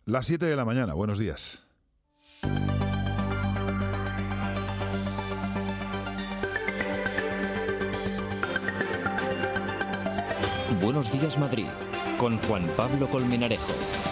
Las 7 de la mañana, buenos días. Buenos días, Madrid, con Juan Pablo Colmenarejo.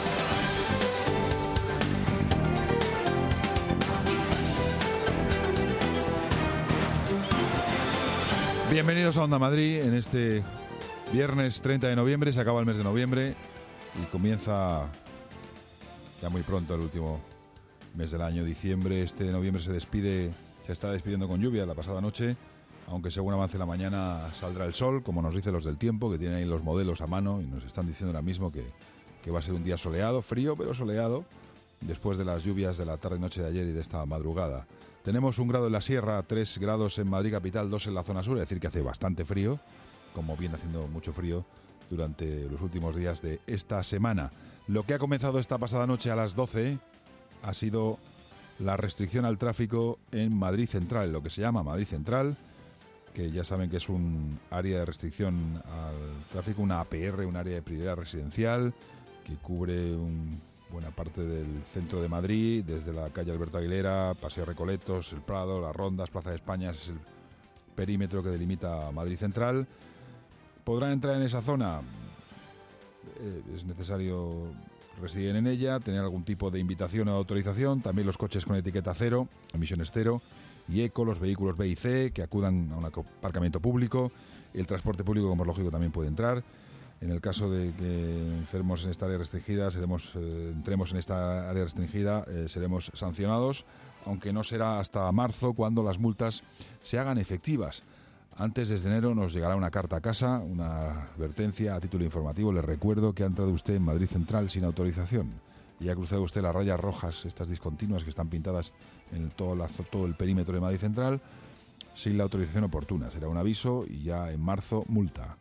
Bienvenidos a Onda Madrid en este viernes 30 de noviembre. Se acaba el mes de noviembre y comienza ya muy pronto el último mes del año, diciembre. Este de noviembre se está despidiendo con lluvia la pasada noche, aunque según avance la mañana saldrá el sol, como nos dicen los del tiempo, que tienen ahí los modelos a mano y nos están diciendo ahora mismo que va a ser un día soleado, frío pero soleado, después de las lluvias de la tarde-noche de ayer y de esta madrugada. Tenemos 1 grado en la sierra, 3 grados en Madrid capital, 2 en la zona sur, es decir que hace bastante frío, como viene haciendo mucho frío durante los últimos días de esta semana. Lo que ha comenzado esta pasada noche a las 12 ha sido la restricción al tráfico en Madrid Central, lo que se llama Madrid Central, que ya saben que es un área de restricción al tráfico, una APR, un área de prioridad residencial, que cubre buena parte del centro de Madrid, desde la calle Alberto Aguilera, Paseo Recoletos, el Prado, las Rondas, Plaza de España, es el perímetro que delimita Madrid Central. Podrán entrar en esa zona, es necesario residir en ella, tener algún tipo de invitación o autorización, también los coches con etiqueta cero, emisiones cero, y eco, los vehículos B y C que acudan a un aparcamiento público, el transporte público, como es lógico, también puede entrar. En el caso de que enfermos en esta área restringida, entremos en esta área restringida, seremos sancionados, aunque no será hasta marzo cuando las multas se hagan efectivas. Antes, desde enero, nos llegará una carta a casa, una advertencia a título informativo. Les recuerdo que ha entrado usted en Madrid Central sin autorización y ha cruzado usted las rayas rojas, estas discontinuas que están pintadas en todo el perímetro de Madrid Central, sin la autorización oportuna. Será un aviso y ya en marzo multa.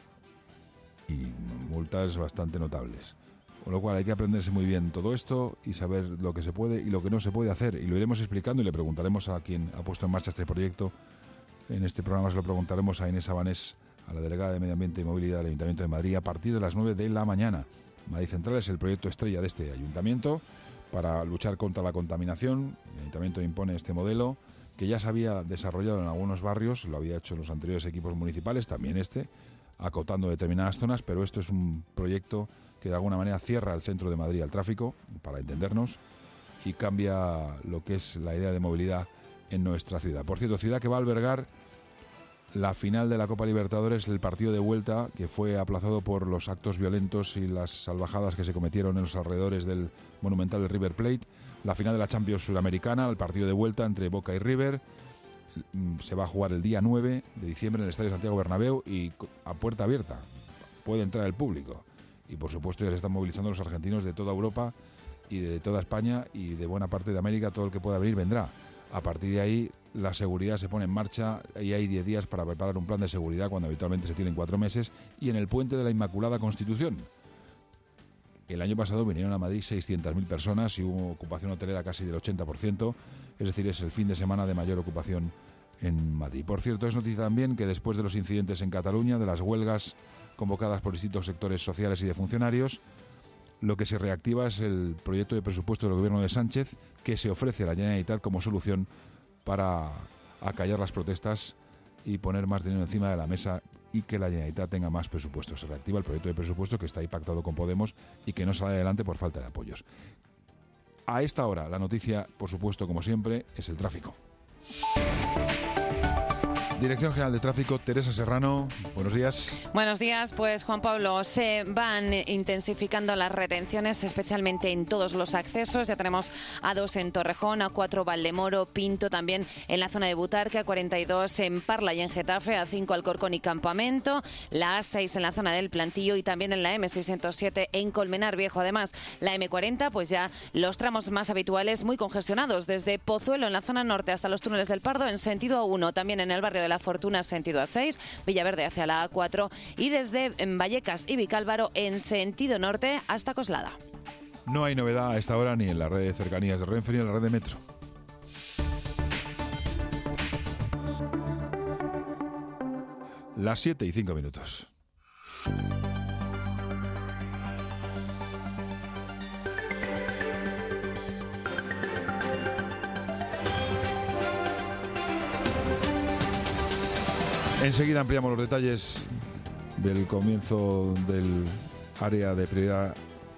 Y multas bastante notables. Con lo cual hay que aprenderse muy bien todo esto y saber lo que se puede y lo que no se puede hacer. Y lo iremos explicando y le preguntaremos a quien ha puesto en marcha este proyecto. En este programa se lo preguntaremos a Inés Sabanés, a la delegada de Medio Ambiente y Movilidad del Ayuntamiento de Madrid, a partir de las 9 de la mañana. Madrid Central es el proyecto estrella de este ayuntamiento para luchar contra la contaminación. El ayuntamiento impone este modelo que ya se había desarrollado en algunos barrios, lo había hecho en los anteriores equipos municipales, también acotando determinadas zonas, pero esto es un proyecto que de alguna manera cierra el centro de Madrid al tráfico, para entendernos, y cambia lo que es la idea de movilidad en nuestra ciudad. Por cierto, ciudad que va a albergar la final de la Copa Libertadores, el partido de vuelta, que fue aplazado por los actos violentos y las salvajadas que se cometieron en los alrededores del monumental de River Plate, la final de la Champions Sudamericana, el partido de vuelta entre Boca y River. Se va a jugar el día 9 de diciembre en el Estadio Santiago Bernabéu y a puerta abierta. Puede entrar el público. Y por supuesto ya se están movilizando los argentinos de toda Europa y de toda España y de buena parte de América. Todo el que pueda venir vendrá. A partir de ahí la seguridad se pone en marcha y hay 10 días para preparar un plan de seguridad cuando habitualmente se tienen 4 meses. Y en el puente de la Inmaculada Constitución. El año pasado vinieron a Madrid 600.000 personas y hubo ocupación hotelera casi del 80%, es decir, es el fin de semana de mayor ocupación en Madrid. Por cierto, es noticia también que después de los incidentes en Cataluña, de las huelgas convocadas por distintos sectores sociales y de funcionarios, lo que se reactiva es el proyecto de presupuesto del gobierno de Sánchez, que se ofrece a la Generalitat como solución para acallar las protestas y poner más dinero encima de la mesa y que la Generalitat tenga más presupuestos. Se reactiva el proyecto de presupuesto que está ahí pactado con Podemos y que no sale adelante por falta de apoyos. A esta hora, la noticia, por supuesto, como siempre, es el tráfico. Dirección General de Tráfico, Teresa Serrano, buenos días. Buenos días, pues Juan Pablo, se van intensificando las retenciones, especialmente en todos los accesos. Ya tenemos A2 en Torrejón, A4 Valdemoro, Pinto, también en la zona de Butarque, A42 en Parla y en Getafe, A5 Alcorcón y Campamento, la A6 en la zona del Plantillo y también en la M607 en Colmenar Viejo. Además, la M40, pues ya los tramos más habituales muy congestionados, desde Pozuelo en la zona norte hasta los túneles del Pardo en sentido A1, también en el barrio de La Fortuna sentido A6, Villaverde hacia la A4 y desde Vallecas y Vicálvaro en sentido norte hasta Coslada. No hay novedad a esta hora ni en la red de cercanías de Renfe ni en la red de metro. Las 7:05. Enseguida ampliamos los detalles del comienzo del área de prioridad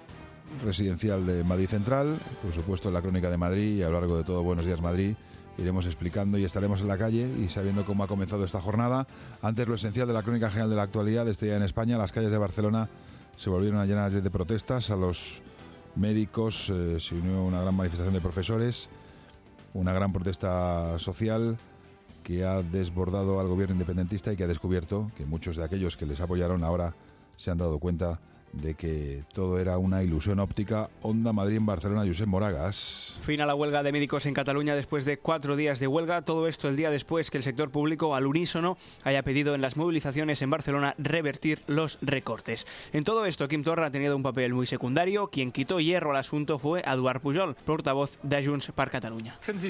residencial de Madrid Central, por supuesto en la Crónica de Madrid, y a lo largo de todo Buenos Días Madrid iremos explicando y estaremos en la calle y sabiendo cómo ha comenzado esta jornada. Antes, lo esencial de la Crónica General de la actualidad de este día en España. Las calles de Barcelona se volvieron a llenar de protestas. A los médicos se unió una gran manifestación de profesores, una gran protesta social que ha desbordado al gobierno independentista y que ha descubierto que muchos de aquellos que les apoyaron ahora se han dado cuenta de que todo era una ilusión óptica. Onda Madrid en Barcelona, Josep Moragas. Fin a la huelga de médicos en Cataluña después de 4 días de huelga. Todo esto el día después que el sector público al unísono haya pedido en las movilizaciones en Barcelona revertir los recortes. En todo esto, Quim Torra ha tenido un papel muy secundario. Quien quitó hierro al asunto fue Eduard Pujol, portavoz de Junts per Catalunya. Nos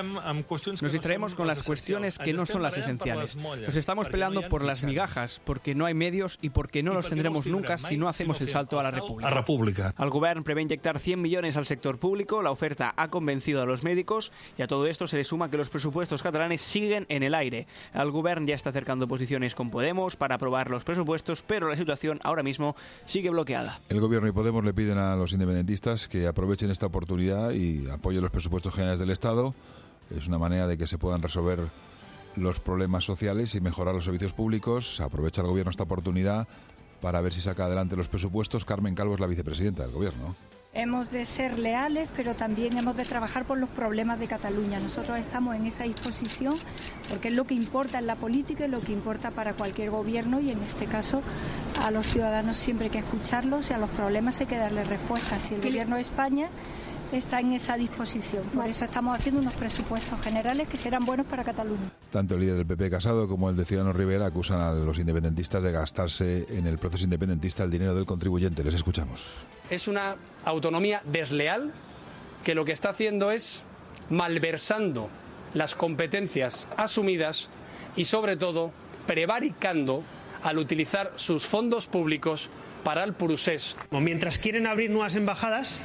distraemos con las cuestiones que no son las esenciales. Nos estamos peleando por las migajas, porque no hay medios y porque no los tendremos nunca si no hacemos el salto a la República. El govern prevé inyectar 100 millones al sector público. La oferta ha convencido a los médicos y a todo esto se le suma que los presupuestos catalanes siguen en el aire. El govern ya está acercando posiciones con Podemos para aprobar los presupuestos, pero la situación ahora mismo sigue bloqueada. El gobierno y Podemos le piden a los independentistas que aprovechen esta oportunidad y apoyen los presupuestos generales del Estado. Es una manera de que se puedan resolver los problemas sociales y mejorar los servicios públicos. Aprovecha el gobierno esta oportunidad para ver si saca adelante los presupuestos. Carmen Calvo es la vicepresidenta del Gobierno. Hemos de ser leales, pero también hemos de trabajar por los problemas de Cataluña. Nosotros estamos en esa disposición porque es lo que importa en la política y lo que importa para cualquier gobierno, y en este caso a los ciudadanos siempre hay que escucharlos y a los problemas hay que darles respuestas. Y el Gobierno de España está en esa disposición. Por eso estamos haciendo unos presupuestos generales que serán buenos para Cataluña. Tanto el líder del PP, Casado, como el de Ciudadanos, Rivera, acusan a los independentistas de gastarse en el proceso independentista el dinero del contribuyente. Les escuchamos. Es una autonomía desleal que lo que está haciendo es malversando las competencias asumidas y, sobre todo, prevaricando al utilizar sus fondos públicos para el procés. Mientras quieren abrir nuevas embajadas,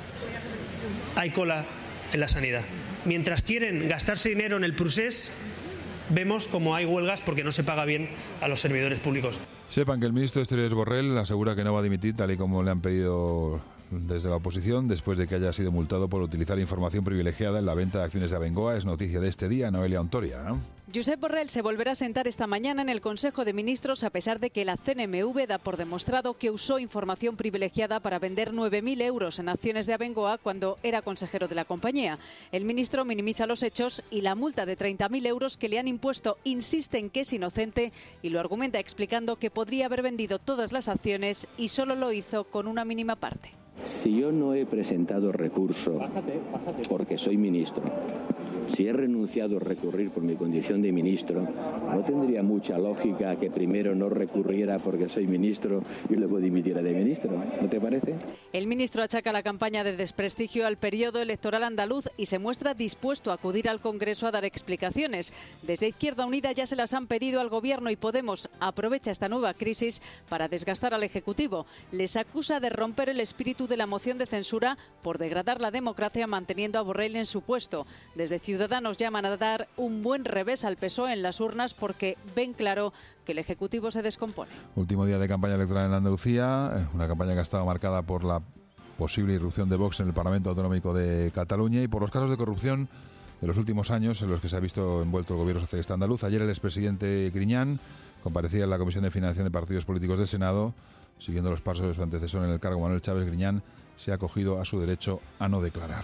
hay cola en la sanidad. Mientras quieren gastarse dinero en el procés, vemos como hay huelgas porque no se paga bien a los servidores públicos. Sepan que el ministro de Exteriores, Borrell, asegura que no va a dimitir tal y como le han pedido desde la oposición, después de que haya sido multado por utilizar información privilegiada en la venta de acciones de Abengoa. Es noticia de este día, Noelia Ontoria, ¿no? Josep Borrell se volverá a sentar esta mañana en el Consejo de Ministros a pesar de que la CNMV da por demostrado que usó información privilegiada para vender 9.000 euros en acciones de Abengoa cuando era consejero de la compañía. El ministro minimiza los hechos y la multa de 30.000 euros que le han impuesto insiste en que es inocente y lo argumenta explicando que podría haber vendido todas las acciones y solo lo hizo con una mínima parte. Si yo no he presentado recurso porque soy ministro, si he renunciado a recurrir por mi condición de ministro, no tendría mucha lógica que primero no recurriera porque soy ministro y luego dimitiera de ministro, ¿no te parece? El ministro achaca la campaña de desprestigio al periodo electoral andaluz y se muestra dispuesto a acudir al Congreso a dar explicaciones. Desde Izquierda Unida ya se las han pedido al Gobierno y Podemos aprovecha esta nueva crisis para desgastar al Ejecutivo. Les acusa de romper el espíritu de la moción de censura por degradar la democracia manteniendo a Borrell en su puesto. Desde Ciudadanos llaman a dar un buen revés al PSOE en las urnas porque ven claro que el Ejecutivo se descompone. Último día de campaña electoral en Andalucía, una campaña que ha estado marcada por la posible irrupción de Vox en el Parlamento Autonómico de Cataluña y por los casos de corrupción de los últimos años en los que se ha visto envuelto el Gobierno socialista andaluz. Ayer el expresidente Griñán comparecía en la Comisión de Financiación de Partidos Políticos del Senado. Siguiendo los pasos de su antecesor en el cargo, Manuel Chávez, Griñán se ha acogido a su derecho a no declarar.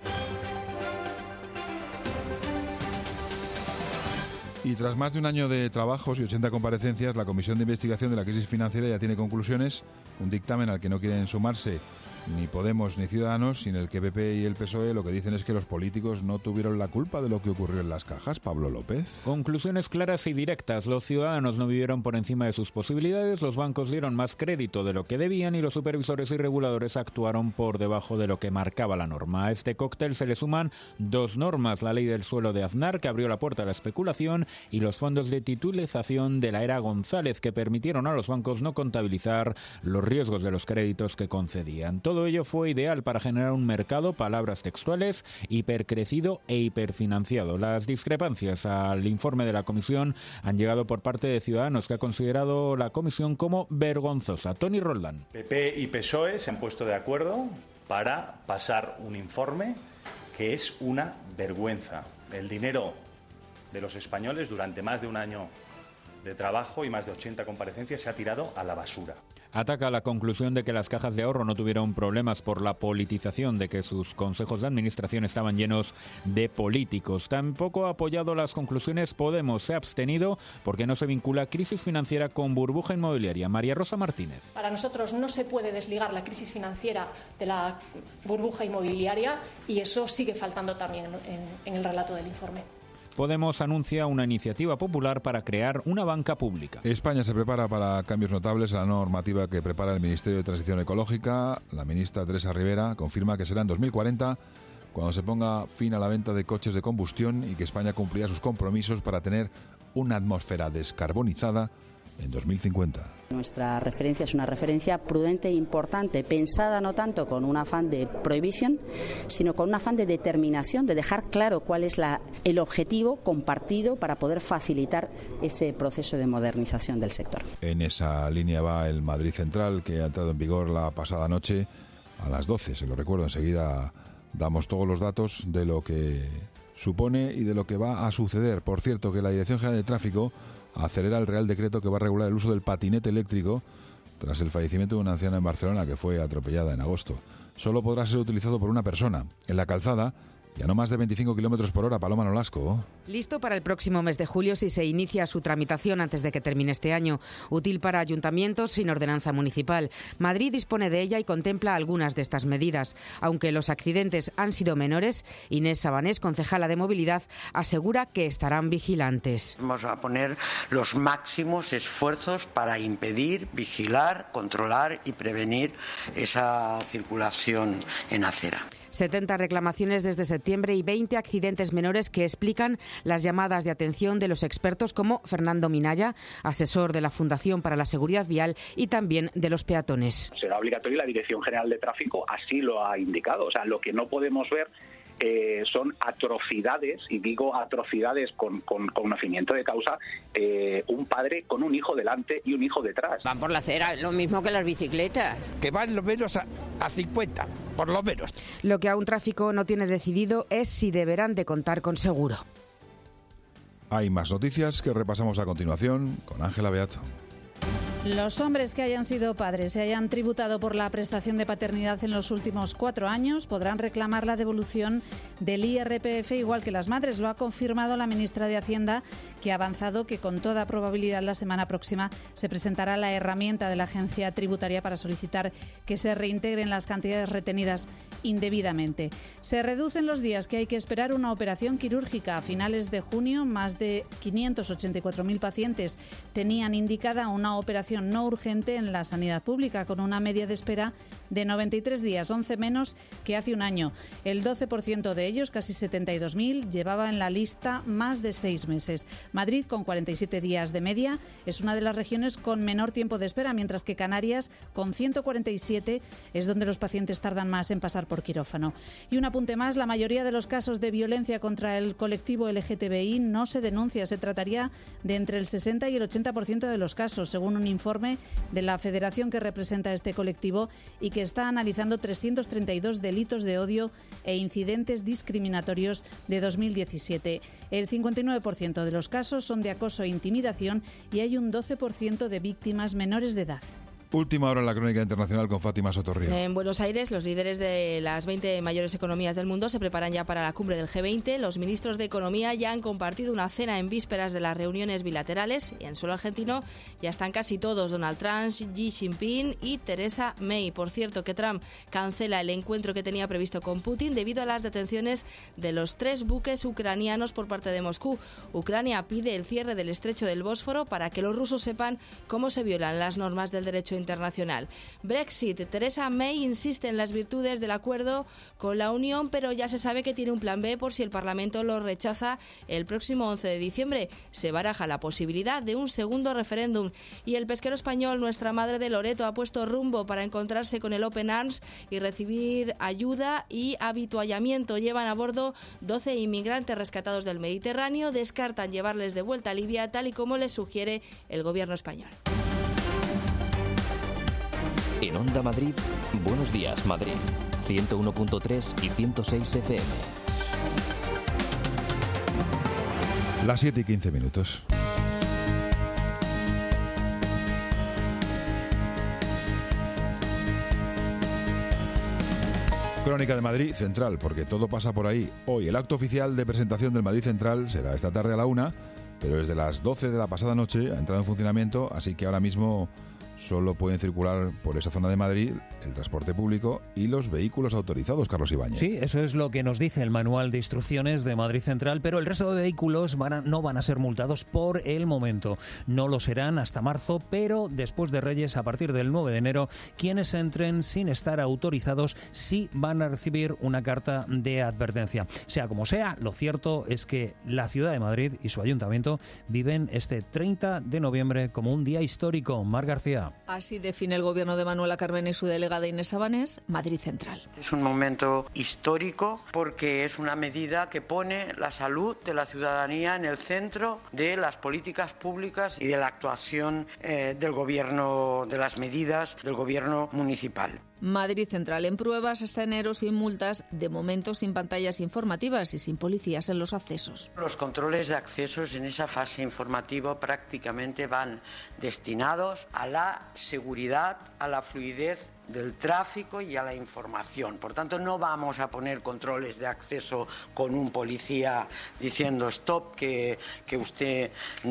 Y tras más de un año de trabajos y 80 comparecencias, la Comisión de Investigación de la Crisis Financiera ya tiene conclusiones, un dictamen al que no quieren sumarse ni Podemos ni Ciudadanos, sin el que PP y el PSOE lo que dicen es que los políticos no tuvieron la culpa de lo que ocurrió en las cajas. Pablo López. Conclusiones claras y directas. Los ciudadanos no vivieron por encima de sus posibilidades, los bancos dieron más crédito de lo que debían y los supervisores y reguladores actuaron por debajo de lo que marcaba la norma. A este cóctel se le suman dos normas, la ley del suelo de Aznar, que abrió la puerta a la especulación, y los fondos de titulización de la era González, que permitieron a los bancos no contabilizar los riesgos de los créditos que concedían. Todo ello fue ideal para generar un mercado, palabras textuales, hipercrecido e hiperfinanciado. Las discrepancias al informe de la Comisión han llegado por parte de Ciudadanos, que ha considerado la Comisión como vergonzosa. Toni Roldán. PP y PSOE se han puesto de acuerdo para pasar un informe que es una vergüenza. El dinero de los españoles durante más de un año de trabajo y más de 80 comparecencias se ha tirado a la basura. Ataca la conclusión de que las cajas de ahorro no tuvieron problemas por la politización, de que sus consejos de administración estaban llenos de políticos. Tampoco ha apoyado las conclusiones Podemos. Se ha abstenido porque no se vincula crisis financiera con burbuja inmobiliaria. María Rosa Martínez. Para nosotros no se puede desligar la crisis financiera de la burbuja inmobiliaria y eso sigue faltando también en el relato del informe. Podemos anuncia una iniciativa popular para crear una banca pública. España se prepara para cambios notables a la normativa que prepara el Ministerio de Transición Ecológica. La ministra Teresa Rivera confirma que será en 2040 cuando se ponga fin a la venta de coches de combustión y que España cumplirá sus compromisos para tener una atmósfera descarbonizada en 2050. Nuestra referencia es una referencia prudente e importante, pensada no tanto con un afán de prohibición, sino con un afán de determinación, de dejar claro cuál es el objetivo compartido para poder facilitar ese proceso de modernización del sector. En esa línea va el Madrid Central, que ha entrado en vigor la pasada noche a las 12, se lo recuerdo. Enseguida damos todos los datos de lo que supone y de lo que va a suceder. Por cierto, que la Dirección General de Tráfico acelera el Real Decreto que va a regular el uso del patinete eléctrico tras el fallecimiento de una anciana en Barcelona que fue atropellada en agosto. Solo podrá ser utilizado por una persona. En la calzada, ya no más de 25 kilómetros por hora. Paloma Nolasco. Listo para el próximo mes de julio si se inicia su tramitación antes de que termine este año. Útil para ayuntamientos sin ordenanza municipal. Madrid dispone de ella y contempla algunas de estas medidas. Aunque los accidentes han sido menores, Inés Sabanés, concejala de Movilidad, asegura que estarán vigilantes. Vamos a poner los máximos esfuerzos para impedir, vigilar, controlar y prevenir esa circulación en acera. 70 reclamaciones desde septiembre y 20 accidentes menores que explican las llamadas de atención de los expertos como Fernando Minaya, asesor de la Fundación para la Seguridad Vial, y también de los peatones. Será obligatorio y la Dirección General de Tráfico así lo ha indicado. O sea, lo que no podemos ver son atrocidades, y digo atrocidades con conocimiento de causa, un padre con un hijo delante y un hijo detrás. Van por la acera, lo mismo que las bicicletas. Que van lo menos a 50, por lo menos. Lo que aún tráfico no tiene decidido es si deberán de contar con seguro. Hay más noticias que repasamos a continuación con Ángela Beato. Los hombres que hayan sido padres y hayan tributado por la prestación de paternidad en los últimos 4 años podrán reclamar la devolución del IRPF igual que las madres. Lo ha confirmado la ministra de Hacienda, que ha avanzado que con toda probabilidad la semana próxima se presentará la herramienta de la agencia tributaria para solicitar que se reintegren las cantidades retenidas indebidamente. Se reducen los días que hay que esperar una operación quirúrgica. A finales de junio, más de 584.000 pacientes tenían indicada una operación no urgente en la sanidad pública, con una media de espera de 93 días, 11 menos que hace un año. El 12% de ellos, casi 72.000, llevaba en la lista más de 6 meses. Madrid, con 47 días de media, es una de las regiones con menor tiempo de espera, mientras que Canarias, con 147, es donde los pacientes tardan más en pasar por quirófano. Y un apunte más, la mayoría de los casos de violencia contra el colectivo LGTBI no se denuncia. Se trataría de entre el 60 y el 80% de los casos, según un informe de la federación que representa este colectivo y que está analizando 332 delitos de odio e incidentes discriminatorios de 2017. El 59% de los casos son de acoso e intimidación y hay un 12% de víctimas menores de edad. Última hora en la crónica internacional con Fátima Sotorrío. En Buenos Aires, los líderes de las 20 mayores economías del mundo se preparan ya para la cumbre del G20. Los ministros de Economía ya han compartido una cena en vísperas de las reuniones bilaterales. Y en suelo argentino ya están casi todos: Donald Trump, Xi Jinping y Theresa May. Por cierto, que Trump cancela el encuentro que tenía previsto con Putin debido a las detenciones de los 3 buques ucranianos por parte de Moscú. Ucrania pide el cierre del estrecho del Bósforo para que los rusos sepan cómo se violan las normas del derecho internacional. Brexit. Theresa May insiste en las virtudes del acuerdo con la Unión, pero ya se sabe que tiene un plan B por si el Parlamento lo rechaza el próximo 11 de diciembre. Se baraja la posibilidad de un segundo referéndum. Y el pesquero español Nuestra Madre de Loreto ha puesto rumbo para encontrarse con el Open Arms y recibir ayuda y habituallamiento. Llevan a bordo 12 inmigrantes rescatados del Mediterráneo. Descartan llevarles de vuelta a Libia, tal y como les sugiere el gobierno español. En Onda Madrid, Buenos Días Madrid, 101.3 y 106 FM. Las 7 y 15 minutos. Crónica de Madrid Central, porque todo pasa por ahí. Hoy el acto oficial de presentación del Madrid Central será esta tarde a la 1, pero desde las 12 de la pasada noche ha entrado en funcionamiento, así que ahora mismo solo pueden circular por esa zona de Madrid el transporte público y los vehículos autorizados, Carlos Ibáñez. Sí, eso es lo que nos dice el manual de instrucciones de Madrid Central, pero el resto de vehículos no van a ser multados por el momento. No lo serán hasta marzo, pero después de Reyes, a partir del 9 de enero, quienes entren sin estar autorizados sí van a recibir una carta de advertencia. Sea como sea, lo cierto es que la ciudad de Madrid y su ayuntamiento viven este 30 de noviembre como un día histórico. Mar García. Así define el gobierno de Manuela Carmena y su delegada Inés Sabanés, Madrid Central. Es un momento histórico porque es una medida que pone la salud de la ciudadanía en el centro de las políticas públicas y de la actuación del gobierno, de las medidas del gobierno municipal. Madrid Central en pruebas hasta enero sin multas, de momento sin pantallas informativas y sin policías en los accesos. Los controles de accesos en esa fase informativa prácticamente van destinados a la seguridad, a la fluidez del tráfico y a la información. Por tanto, no vamos a poner controles de acceso con un policía diciendo stop, que usted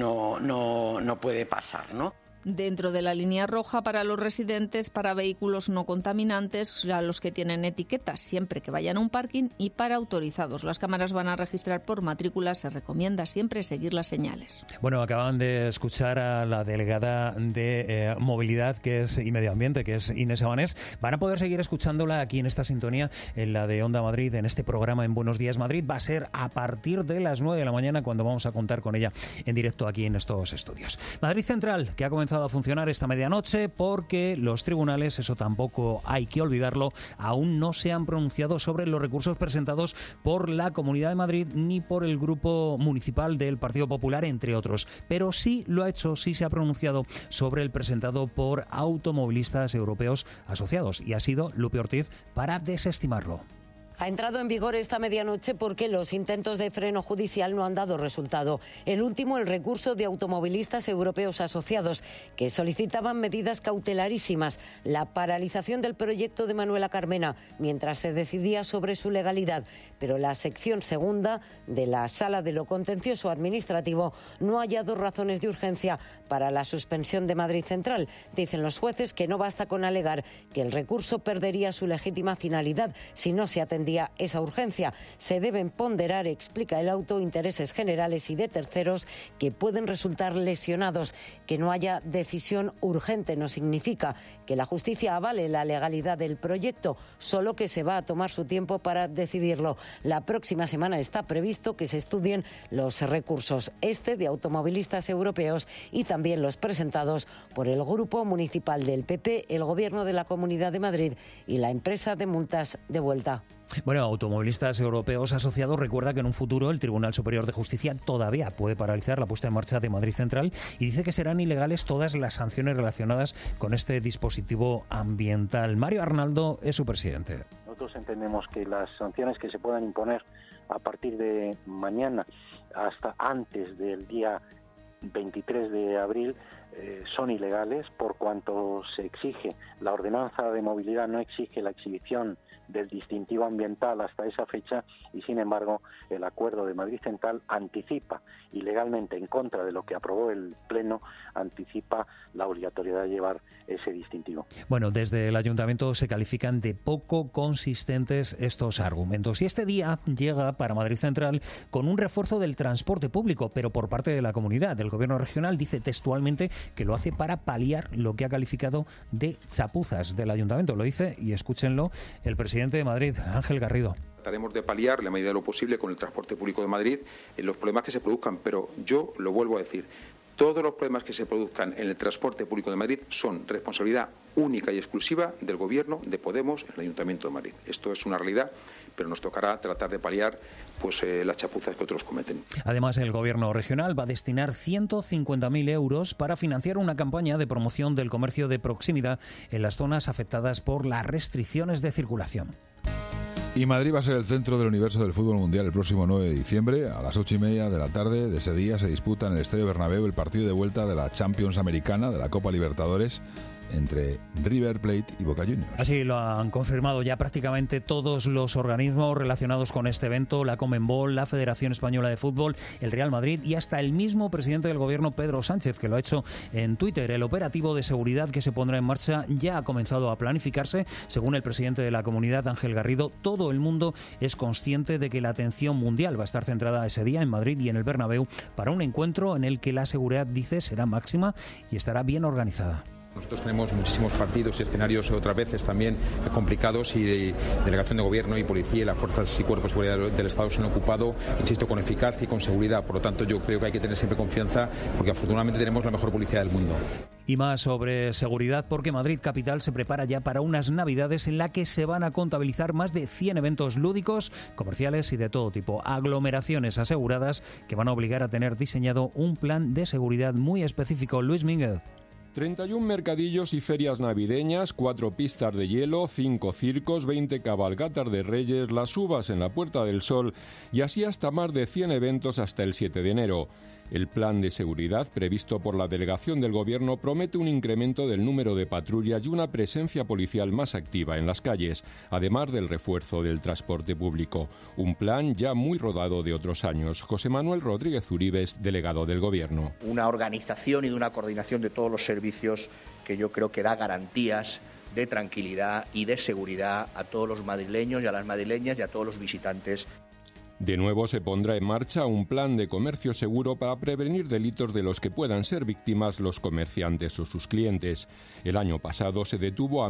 no puede pasar, ¿no? Dentro de la línea roja para los residentes, para vehículos no contaminantes, a los que tienen etiquetas siempre que vayan a un parking, y para autorizados. Las cámaras van a registrar por matrícula. Se recomienda siempre seguir las señales. Bueno, acaban de escuchar a la delegada de Movilidad y Medio Ambiente, que es Inés Sabanés. Van a poder seguir escuchándola aquí en esta sintonía, en la de Onda Madrid, en este programa en Buenos Días Madrid. Va a ser a partir de las 9 de la mañana cuando vamos a contar con ella en directo aquí en estos estudios. Madrid Central, que ha comenzado a funcionar esta medianoche porque los tribunales, eso tampoco hay que olvidarlo, aún no se han pronunciado sobre los recursos presentados por la Comunidad de Madrid ni por el Grupo Municipal del Partido Popular, entre otros. Pero sí se ha pronunciado sobre el presentado por Automovilistas Europeos Asociados, y ha sido Lupe Ortiz para desestimarlo. Ha entrado en vigor esta medianoche porque los intentos de freno judicial no han dado resultado. El último, el recurso de Automovilistas Europeos Asociados, que solicitaban medidas cautelarísimas, la paralización del proyecto de Manuela Carmena, mientras se decidía sobre su legalidad. Pero la sección segunda de la Sala de lo Contencioso Administrativo no ha hallado razones de urgencia para la suspensión de Madrid Central. Dicen los jueces que no basta con alegar que el recurso perdería su legítima finalidad si no se atendía esa urgencia. Se deben ponderar, explica el auto, intereses generales y de terceros que pueden resultar lesionados. Que no haya decisión urgente no significa que la justicia avale la legalidad del proyecto, solo que se va a tomar su tiempo para decidirlo. La próxima semana está previsto que se estudien los recursos, de Automovilistas Europeos y también los presentados por el Grupo Municipal del PP, el Gobierno de la Comunidad de Madrid y la empresa de multas de Vuelta. Bueno, Automovilistas Europeos Asociados recuerda que en un futuro el Tribunal Superior de Justicia todavía puede paralizar la puesta en marcha de Madrid Central y dice que serán ilegales todas las sanciones relacionadas con este dispositivo ambiental. Mario Arnaldo es su presidente. Nosotros entendemos que las sanciones que se puedan imponer a partir de mañana hasta antes del día 23 de abril son ilegales, por cuanto se exige, la ordenanza de movilidad no exige la exhibición del distintivo ambiental hasta esa fecha, y sin embargo el acuerdo de Madrid Central anticipa ilegalmente, en contra de lo que aprobó el Pleno, anticipa la obligatoriedad de llevar ese distintivo. Bueno, desde el Ayuntamiento se califican de poco consistentes estos argumentos, y este día llega para Madrid Central con un refuerzo del transporte público, pero por parte de la comunidad. El Gobierno regional dice textualmente que lo hace para paliar lo que ha calificado de chapuzas del ayuntamiento. Lo dice, y escúchenlo, el presidente de Madrid, Ángel Garrido. Trataremos de paliar, en la medida de lo posible, con el transporte público de Madrid, los problemas que se produzcan, pero yo lo vuelvo a decir. Todos los problemas que se produzcan en el transporte público de Madrid son responsabilidad única y exclusiva del Gobierno de Podemos en el Ayuntamiento de Madrid. Esto es una realidad, pero nos tocará tratar de paliar las chapuzas que otros cometen. Además, el Gobierno regional va a destinar 150.000 euros para financiar una campaña de promoción del comercio de proximidad en las zonas afectadas por las restricciones de circulación. Y Madrid va a ser el centro del universo del fútbol mundial el próximo 9 de diciembre. A las 8:30 de la tarde de ese día se disputa en el Estadio Bernabéu el partido de vuelta de la Champions Americana, de la Copa Libertadores, entre River Plate y Boca Juniors. Así lo han confirmado ya prácticamente todos los organismos relacionados con este evento, la Conmebol, la Federación Española de Fútbol, el Real Madrid y hasta el mismo presidente del Gobierno, Pedro Sánchez, que lo ha hecho en Twitter. El operativo de seguridad que se pondrá en marcha ya ha comenzado a planificarse. Según el presidente de la comunidad, Ángel Garrido, todo el mundo es consciente de que la atención mundial va a estar centrada ese día en Madrid y en el Bernabéu para un encuentro en el que la seguridad, dice, será máxima y estará bien organizada. Nosotros tenemos muchísimos partidos y escenarios otras veces también complicados y delegación de gobierno y policía y las fuerzas y cuerpos de seguridad del Estado se han ocupado, insisto, con eficacia y con seguridad. Por lo tanto, yo creo que hay que tener siempre confianza porque afortunadamente tenemos la mejor policía del mundo. Y más sobre seguridad porque Madrid Capital se prepara ya para unas Navidades en la que se van a contabilizar más de 100 eventos lúdicos, comerciales y de todo tipo. Aglomeraciones aseguradas que van a obligar a tener diseñado un plan de seguridad muy específico. Luis Mínguez. 31 mercadillos y ferias navideñas, 4 pistas de hielo, 5 circos, 20 cabalgatas de Reyes, las uvas en la Puerta del Sol y así hasta más de 100 eventos hasta el 7 de enero. El plan de seguridad previsto por la delegación del Gobierno promete un incremento del número de patrullas y una presencia policial más activa en las calles, además del refuerzo del transporte público. Un plan ya muy rodado de otros años. José Manuel Rodríguez Uribes, delegado del Gobierno. Una organización y de una coordinación de todos los servicios que yo creo que da garantías de tranquilidad y de seguridad a todos los madrileños y a las madrileñas y a todos los visitantes. De nuevo se pondrá en marcha un plan de comercio seguro para prevenir delitos de los que puedan ser víctimas los comerciantes o sus clientes. El año pasado se detuvo a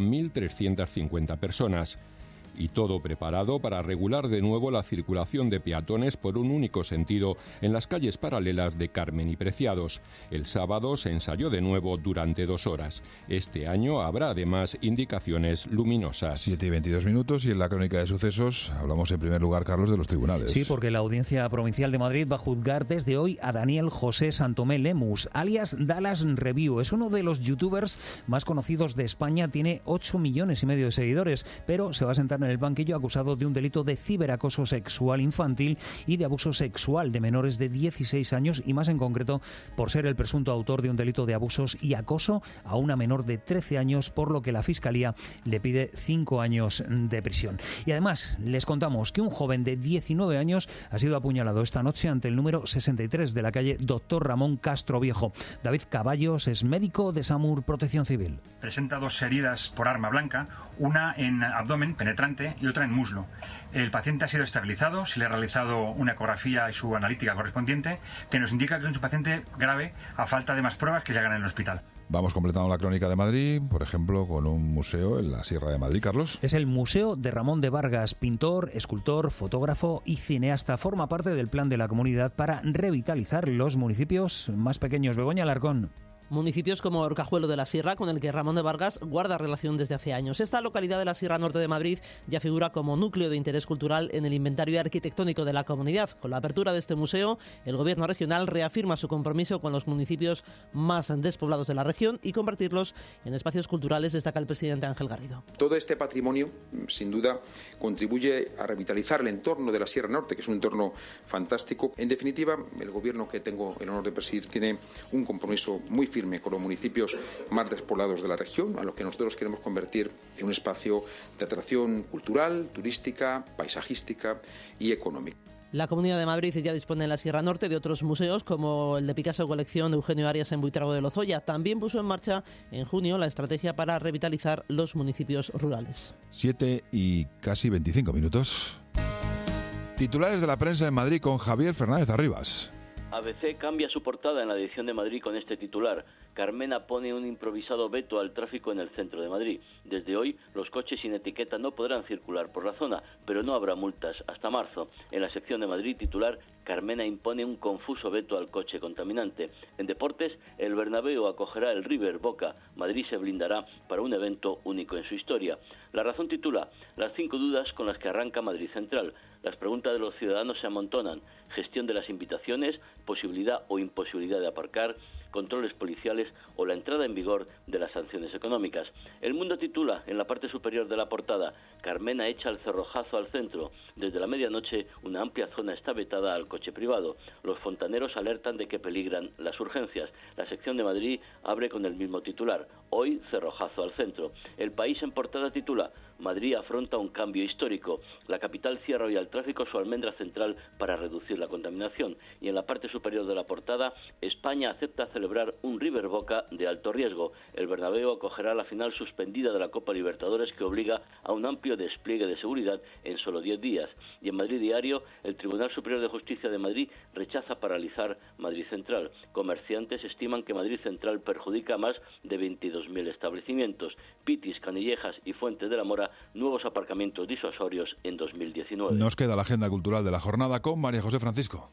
1.350 personas. Y todo preparado para regular de nuevo la circulación de peatones por un único sentido en las calles paralelas de Carmen y Preciados. El sábado se ensayó de nuevo durante 2 horas. Este año habrá además indicaciones luminosas. 7:22 y en la crónica de sucesos hablamos en primer lugar, Carlos, de los tribunales. Sí, porque la Audiencia Provincial de Madrid va a juzgar desde hoy a Daniel José Santomé Lemus, alias Dallas Review. Es uno de los youtubers más conocidos de España, tiene 8,5 millones de seguidores, pero se va a sentar en el banquillo acusado de un delito de ciberacoso sexual infantil y de abuso sexual de menores de 16 años y más en concreto por ser el presunto autor de un delito de abusos y acoso a una menor de 13 años, por lo que la Fiscalía le pide 5 años de prisión. Y además les contamos que un joven de 19 años ha sido apuñalado esta noche ante el número 63 de la calle Doctor Ramón Castro Viejo. David Caballos es médico de SAMUR Protección Civil. Presenta 2 heridas por arma blanca, una en abdomen penetrante y otra en muslo. El paciente ha sido estabilizado, se le ha realizado una ecografía y su analítica correspondiente, que nos indica que es un paciente grave a falta de más pruebas que llegan en el hospital. Vamos completando la crónica de Madrid, por ejemplo, con un museo en la Sierra de Madrid, Carlos. Es el Museo de Ramón de Vargas, pintor, escultor, fotógrafo y cineasta. Forma parte del plan de la comunidad para revitalizar los municipios más pequeños. Begoña Alarcón. Municipios como Orcajuelo de la Sierra, con el que Ramón de Vargas guarda relación desde hace años. Esta localidad de la Sierra Norte de Madrid ya figura como núcleo de interés cultural en el inventario arquitectónico de la comunidad. Con la apertura de este museo, el Gobierno regional reafirma su compromiso con los municipios más despoblados de la región y convertirlos en espacios culturales, destaca el presidente Ángel Garrido. Todo este patrimonio, sin duda, contribuye a revitalizar el entorno de la Sierra Norte, que es un entorno fantástico. En definitiva, el Gobierno que tengo el honor de presidir tiene un compromiso muy firme con los municipios más despoblados de la región, a los que nosotros queremos convertir en un espacio de atracción cultural, turística, paisajística y económica. La Comunidad de Madrid ya dispone en la Sierra Norte de otros museos, como el de Picasso colección de Eugenio Arias en Buitrago de Lozoya. También puso en marcha en junio la estrategia para revitalizar los municipios rurales. 7:25. Titulares de la prensa en Madrid con Javier Fernández Arribas. ABC cambia su portada en la edición de Madrid con este titular. Carmena pone un improvisado veto al tráfico en el centro de Madrid. Desde hoy, los coches sin etiqueta no podrán circular por la zona, pero no habrá multas hasta marzo. En la sección de Madrid titular, Carmena impone un confuso veto al coche contaminante. En deportes, el Bernabéu acogerá el River Boca. Madrid se blindará para un evento único en su historia. La Razón titula: las 5 dudas con las que arranca Madrid Central. Las preguntas de los ciudadanos se amontonan: gestión de las invitaciones, posibilidad o imposibilidad de aparcar, controles policiales o la entrada en vigor de las sanciones económicas. El Mundo titula en la parte superior de la portada: Carmena echa el cerrojazo al centro. Desde la medianoche, una amplia zona está vetada al coche privado. Los fontaneros alertan de que peligran las urgencias. La sección de Madrid abre con el mismo titular: hoy cerrojazo al centro. El País en portada titula: Madrid afronta un cambio histórico. La capital cierra hoy al tráfico su almendra central para reducir la contaminación. Y en la parte superior de la portada, España acepta celebrar un River Boca de alto riesgo. El Bernabéu acogerá la final suspendida de la Copa Libertadores, que obliga a un amplio despliegue de seguridad en solo 10 días. Y en Madrid Diario, el Tribunal Superior de Justicia de Madrid rechaza paralizar Madrid Central. Comerciantes estiman que Madrid Central perjudica a más de 22.000 establecimientos. Pitis, Canillejas y Fuente de la Mora, nuevos aparcamientos disuasorios en 2019. Nos queda la agenda cultural de la jornada con María José Francisco.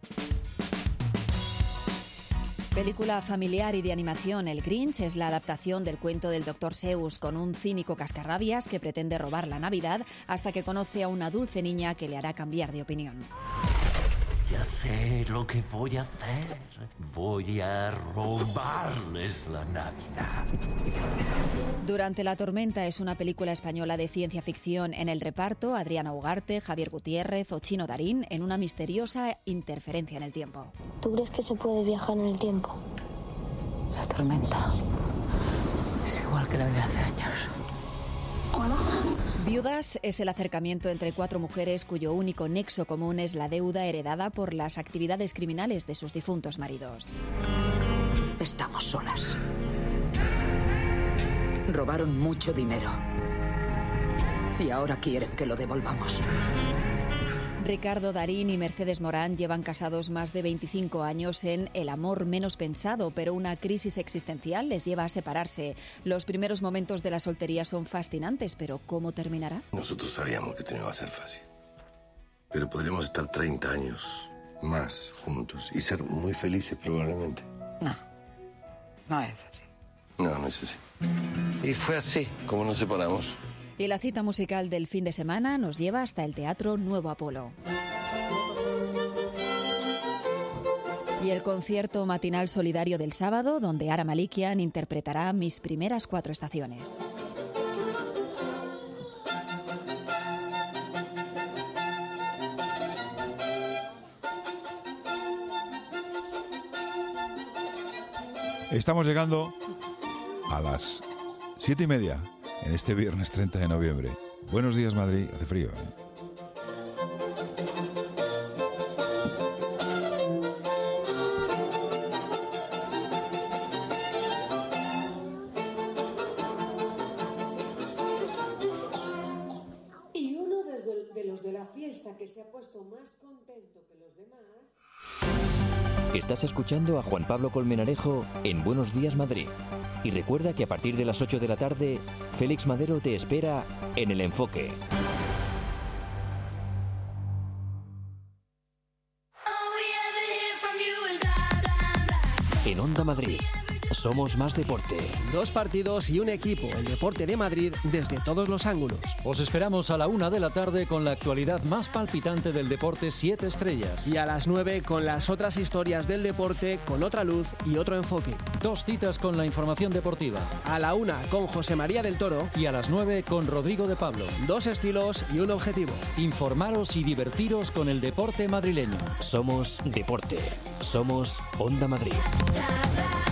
Película familiar y de animación, El Grinch es la adaptación del cuento del Dr. Seuss, con un cínico cascarrabias que pretende robar la Navidad hasta que conoce a una dulce niña que le hará cambiar de opinión. Ya sé lo que voy a hacer. Voy a robarles la Navidad. Durante la tormenta es una película española de ciencia ficción. En el reparto, Adriana Ugarte, Javier Gutiérrez o Chino Darín, en una misteriosa interferencia en el tiempo. ¿Tú crees que se puede viajar en el tiempo? La tormenta es igual que la de hace años. Hola. Viudas es el acercamiento entre 4 mujeres cuyo único nexo común es la deuda heredada por las actividades criminales de sus difuntos maridos. Estamos solas. Robaron mucho dinero. Y ahora quieren que lo devolvamos. Ricardo Darín y Mercedes Morán llevan casados más de 25 años en El amor menos pensado, pero una crisis existencial les lleva a separarse. Los primeros momentos de la soltería son fascinantes, pero ¿cómo terminará? Nosotros sabíamos que esto no iba a ser fácil. Pero podríamos estar 30 años más juntos y ser muy felices probablemente. No es así. No es así. Y fue así como nos separamos. Y la cita musical del fin de semana nos lleva hasta el Teatro Nuevo Apolo. Y el concierto matinal solidario del sábado, donde Ara Malikian interpretará Mis primeras 4 estaciones. Estamos llegando a las 7:30 en este viernes 30 de noviembre. Buenos días, Madrid. Hace frío, ¿eh? Y uno de los de la fiesta que se ha puesto más contento que los demás... Estás escuchando a Juan Pablo Colmenarejo en Buenos Días, Madrid. Y recuerda que a partir de las 8 de la tarde, Félix Madero te espera en El Enfoque. En Onda Madrid, somos más deporte. 2 partidos y un equipo, el deporte de Madrid, desde todos los ángulos. Os esperamos a la 1 de la tarde con la actualidad más palpitante del deporte 7 estrellas. Y a las 9 con las otras historias del deporte, con otra luz y otro enfoque. 2 citas con la información deportiva. A la 1 con José María del Toro. Y a las 9 con Rodrigo de Pablo. 2 estilos y un objetivo. Informaros y divertiros con el deporte madrileño. Somos deporte. Somos Onda Madrid.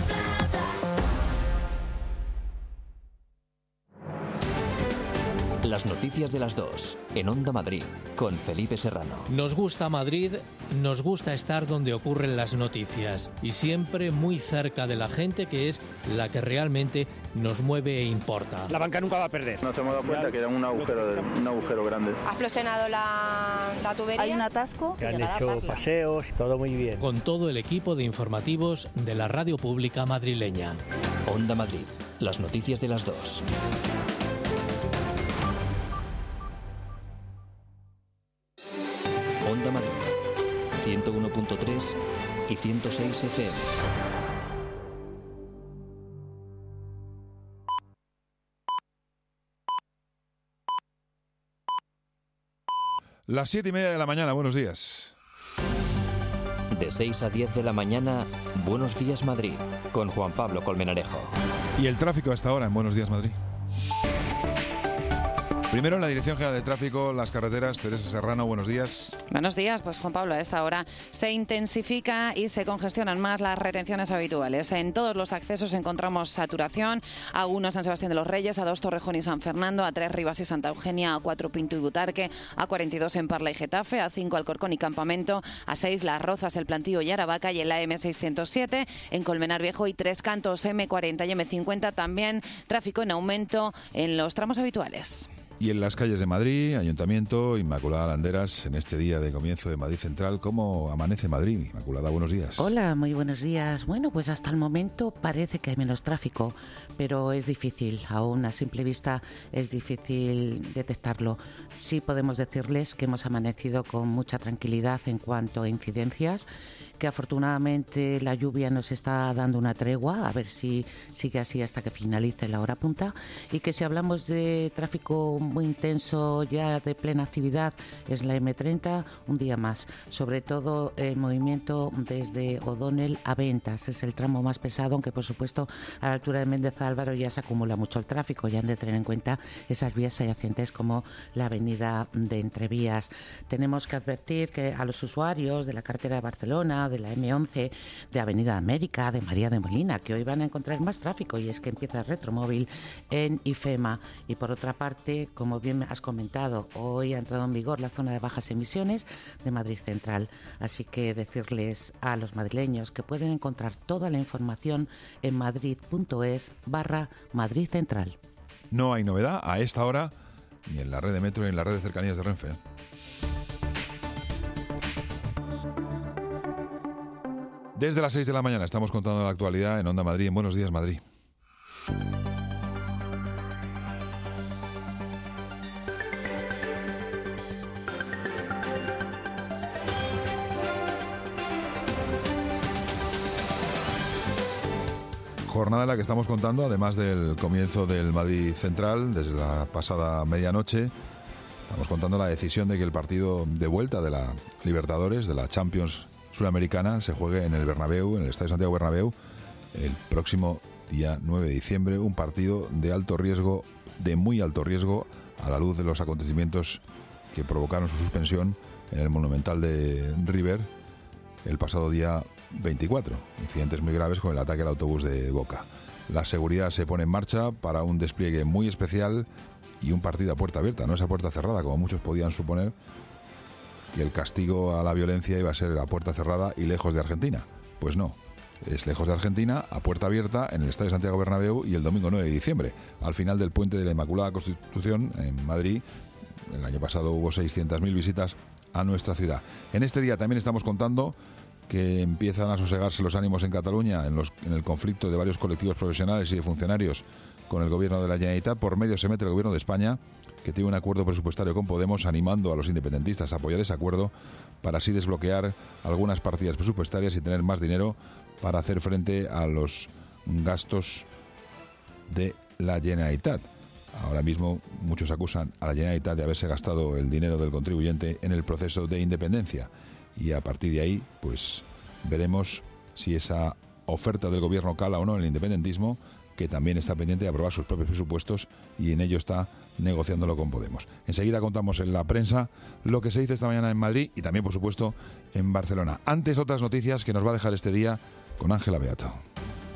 Las Las noticias de las 2 en Onda Madrid con Felipe Serrano. Nos gusta Madrid, nos gusta estar donde ocurren las noticias y siempre muy cerca de la gente, que es la que realmente nos mueve e importa. La banca nunca va a perder. Nos hemos dado cuenta que era un agujero grande. Ha explosionado la tubería. Hay un atasco. Se han hecho paseos, todo muy bien. Con todo el equipo de informativos de la radio pública madrileña. Onda Madrid, las noticias de las 2. Onda Madrid, 101.3 y 106 FM. Las 7:30 de la mañana, buenos días. De 6 a 10 de la mañana, Buenos Días Madrid, con Juan Pablo Colmenarejo. Y el tráfico hasta ahora en Buenos Días Madrid. Primero, en la Dirección General de Tráfico, las carreteras, Teresa Serrano, buenos días. Buenos días, pues Juan Pablo, a esta hora se intensifica y se congestionan más las retenciones habituales. En todos los accesos encontramos saturación, A1 a San Sebastián de los Reyes, A2 Torrejón y San Fernando, A3 Rivas y Santa Eugenia, A4 Pinto y Butarque, A42 en Parla y Getafe, A5 Alcorcón y Campamento, A6 Las Rozas, El Plantío y Aravaca, y en la M607 en Colmenar Viejo y Tres Cantos, M40 y M50 también tráfico en aumento en los tramos habituales. Y en las calles de Madrid, Ayuntamiento, Inmaculada Landeras, en este día de comienzo de Madrid Central, ¿cómo amanece Madrid? Inmaculada, buenos días. Hola, muy buenos días. Bueno, pues hasta el momento parece que hay menos tráfico, pero es difícil, aún a simple vista es difícil detectarlo. Sí podemos decirles que hemos amanecido con mucha tranquilidad en cuanto a incidencias, que afortunadamente la lluvia nos está dando una tregua, a ver si sigue así hasta que finalice la hora punta, y que si hablamos de tráfico muy intenso ya de plena actividad es la M30 un día más, sobre todo el movimiento desde O'Donnell a Ventas, es el tramo más pesado, aunque por supuesto a la altura de Méndez Álvaro ya se acumula mucho el tráfico, ya han de tener en cuenta esas vías adyacentes como la avenida de Entrevías. Tenemos que advertir que a los usuarios de la carretera de Barcelona, de la M11, de Avenida América, de María de Molina, que hoy van a encontrar más tráfico, y es que empieza el retromóvil en IFEMA. Y por otra parte, como bien has comentado, hoy ha entrado en vigor la zona de bajas emisiones de Madrid Central, así que decirles a los madrileños que pueden encontrar toda la información en madrid.es/Madrid Central. No hay novedad a esta hora ni en la red de metro ni en la red de cercanías de Renfe. Desde las 6 de la mañana estamos contando la actualidad en Onda Madrid, en Buenos Días Madrid. Jornada en la que estamos contando, además del comienzo del Madrid Central, desde la pasada medianoche, estamos contando la decisión de que el partido de vuelta de la Libertadores, de la Champions Sudamericana, se juegue en el Bernabéu, en el Estadio Santiago Bernabéu, el próximo día 9 de diciembre, un partido de alto riesgo, de muy alto riesgo, a la luz de los acontecimientos que provocaron su suspensión en el Monumental de River el pasado día 24. Incidentes muy graves con el ataque al autobús de Boca. La seguridad se pone en marcha para un despliegue muy especial y un partido a puerta abierta, no es a puerta cerrada, como muchos podían suponer, que el castigo a la violencia iba a ser a puerta cerrada y lejos de Argentina. Pues no, es lejos de Argentina, a puerta abierta, en el Estadio Santiago Bernabéu, y el domingo 9 de diciembre, al final del puente de la Inmaculada Constitución en Madrid. El año pasado hubo 600.000 visitas a nuestra ciudad. En este día también estamos contando que empiezan a sosegarse los ánimos en Cataluña en el conflicto de varios colectivos profesionales y de funcionarios con el gobierno de la Generalitat. Por medio se mete el gobierno de España, que tiene un acuerdo presupuestario con Podemos, animando a los independentistas a apoyar ese acuerdo para así desbloquear algunas partidas presupuestarias y tener más dinero para hacer frente a los gastos de la Generalitat. Ahora mismo muchos acusan a la Generalitat de haberse gastado el dinero del contribuyente en el proceso de independencia, y a partir de ahí pues veremos si esa oferta del gobierno cala o no en el independentismo, que también está pendiente de aprobar sus propios presupuestos y en ello está negociándolo con Podemos. Enseguida contamos en la prensa lo que se dice esta mañana en Madrid y también, por supuesto, en Barcelona. Antes, otras noticias que nos va a dejar este día con Ángela Beato.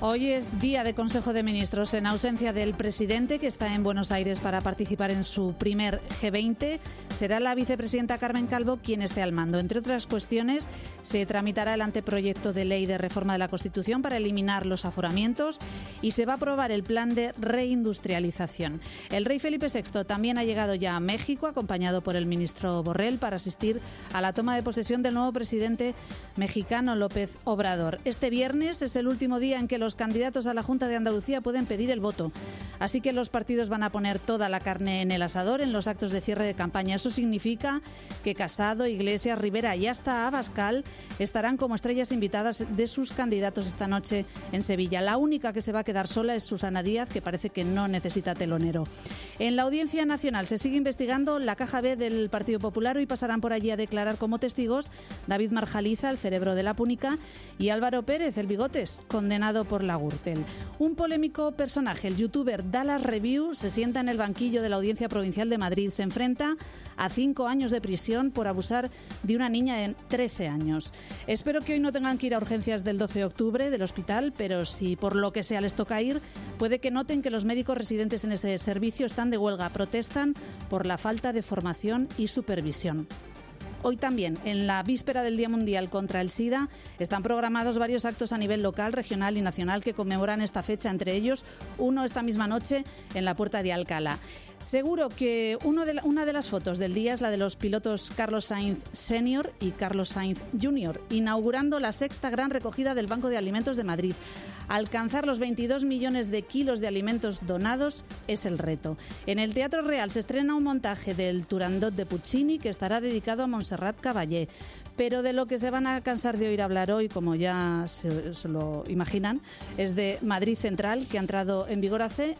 Hoy es día de Consejo de Ministros en ausencia del presidente, que está en Buenos Aires para participar en su primer G20. Será la vicepresidenta Carmen Calvo quien esté al mando. Entre otras cuestiones, se tramitará el anteproyecto de ley de reforma de la Constitución para eliminar los aforamientos y se va a aprobar el plan de reindustrialización. El rey Felipe VI también ha llegado ya a México, acompañado por el ministro Borrell, para asistir a la toma de posesión del nuevo presidente mexicano López Obrador. Este viernes es el último día en que los candidatos a la Junta de Andalucía pueden pedir el voto. Así que los partidos van a poner toda la carne en el asador en los actos de cierre de campaña. Eso significa que Casado, Iglesias, Rivera y hasta Abascal estarán como estrellas invitadas de sus candidatos esta noche en Sevilla. La única que se va a quedar sola es Susana Díaz, que parece que no necesita telonero. En la Audiencia Nacional se sigue investigando la caja B del Partido Popular. Hoy pasarán por allí a declarar como testigos David Marjaliza, el cerebro de la Púnica, y Álvaro Pérez, el Bigotes, condenado por la Gürtel. Un polémico personaje, el youtuber Dallas Review, se sienta en el banquillo de la Audiencia Provincial de Madrid. Se enfrenta a 5 años de prisión por abusar de una niña de 13 años. Espero que hoy no tengan que ir a urgencias del 12 de octubre del hospital, pero si por lo que sea les toca ir, puede que noten que los médicos residentes en ese servicio están de huelga, protestan por la falta de formación y supervisión. Hoy también, en la víspera del Día Mundial contra el SIDA, están programados varios actos a nivel local, regional y nacional que conmemoran esta fecha, entre ellos uno esta misma noche en la Puerta de Alcalá. Seguro que una de las fotos del día es la de los pilotos Carlos Sainz Senior y Carlos Sainz Junior, inaugurando la 6ª gran recogida del Banco de Alimentos de Madrid. Alcanzar los 22 millones de kilos de alimentos donados es el reto. En el Teatro Real se estrena un montaje del Turandot de Puccini que estará dedicado a Montserrat Caballé. Pero de lo que se van a cansar de oír hablar hoy, como ya se lo imaginan, es de Madrid Central, que ha entrado en vigor hace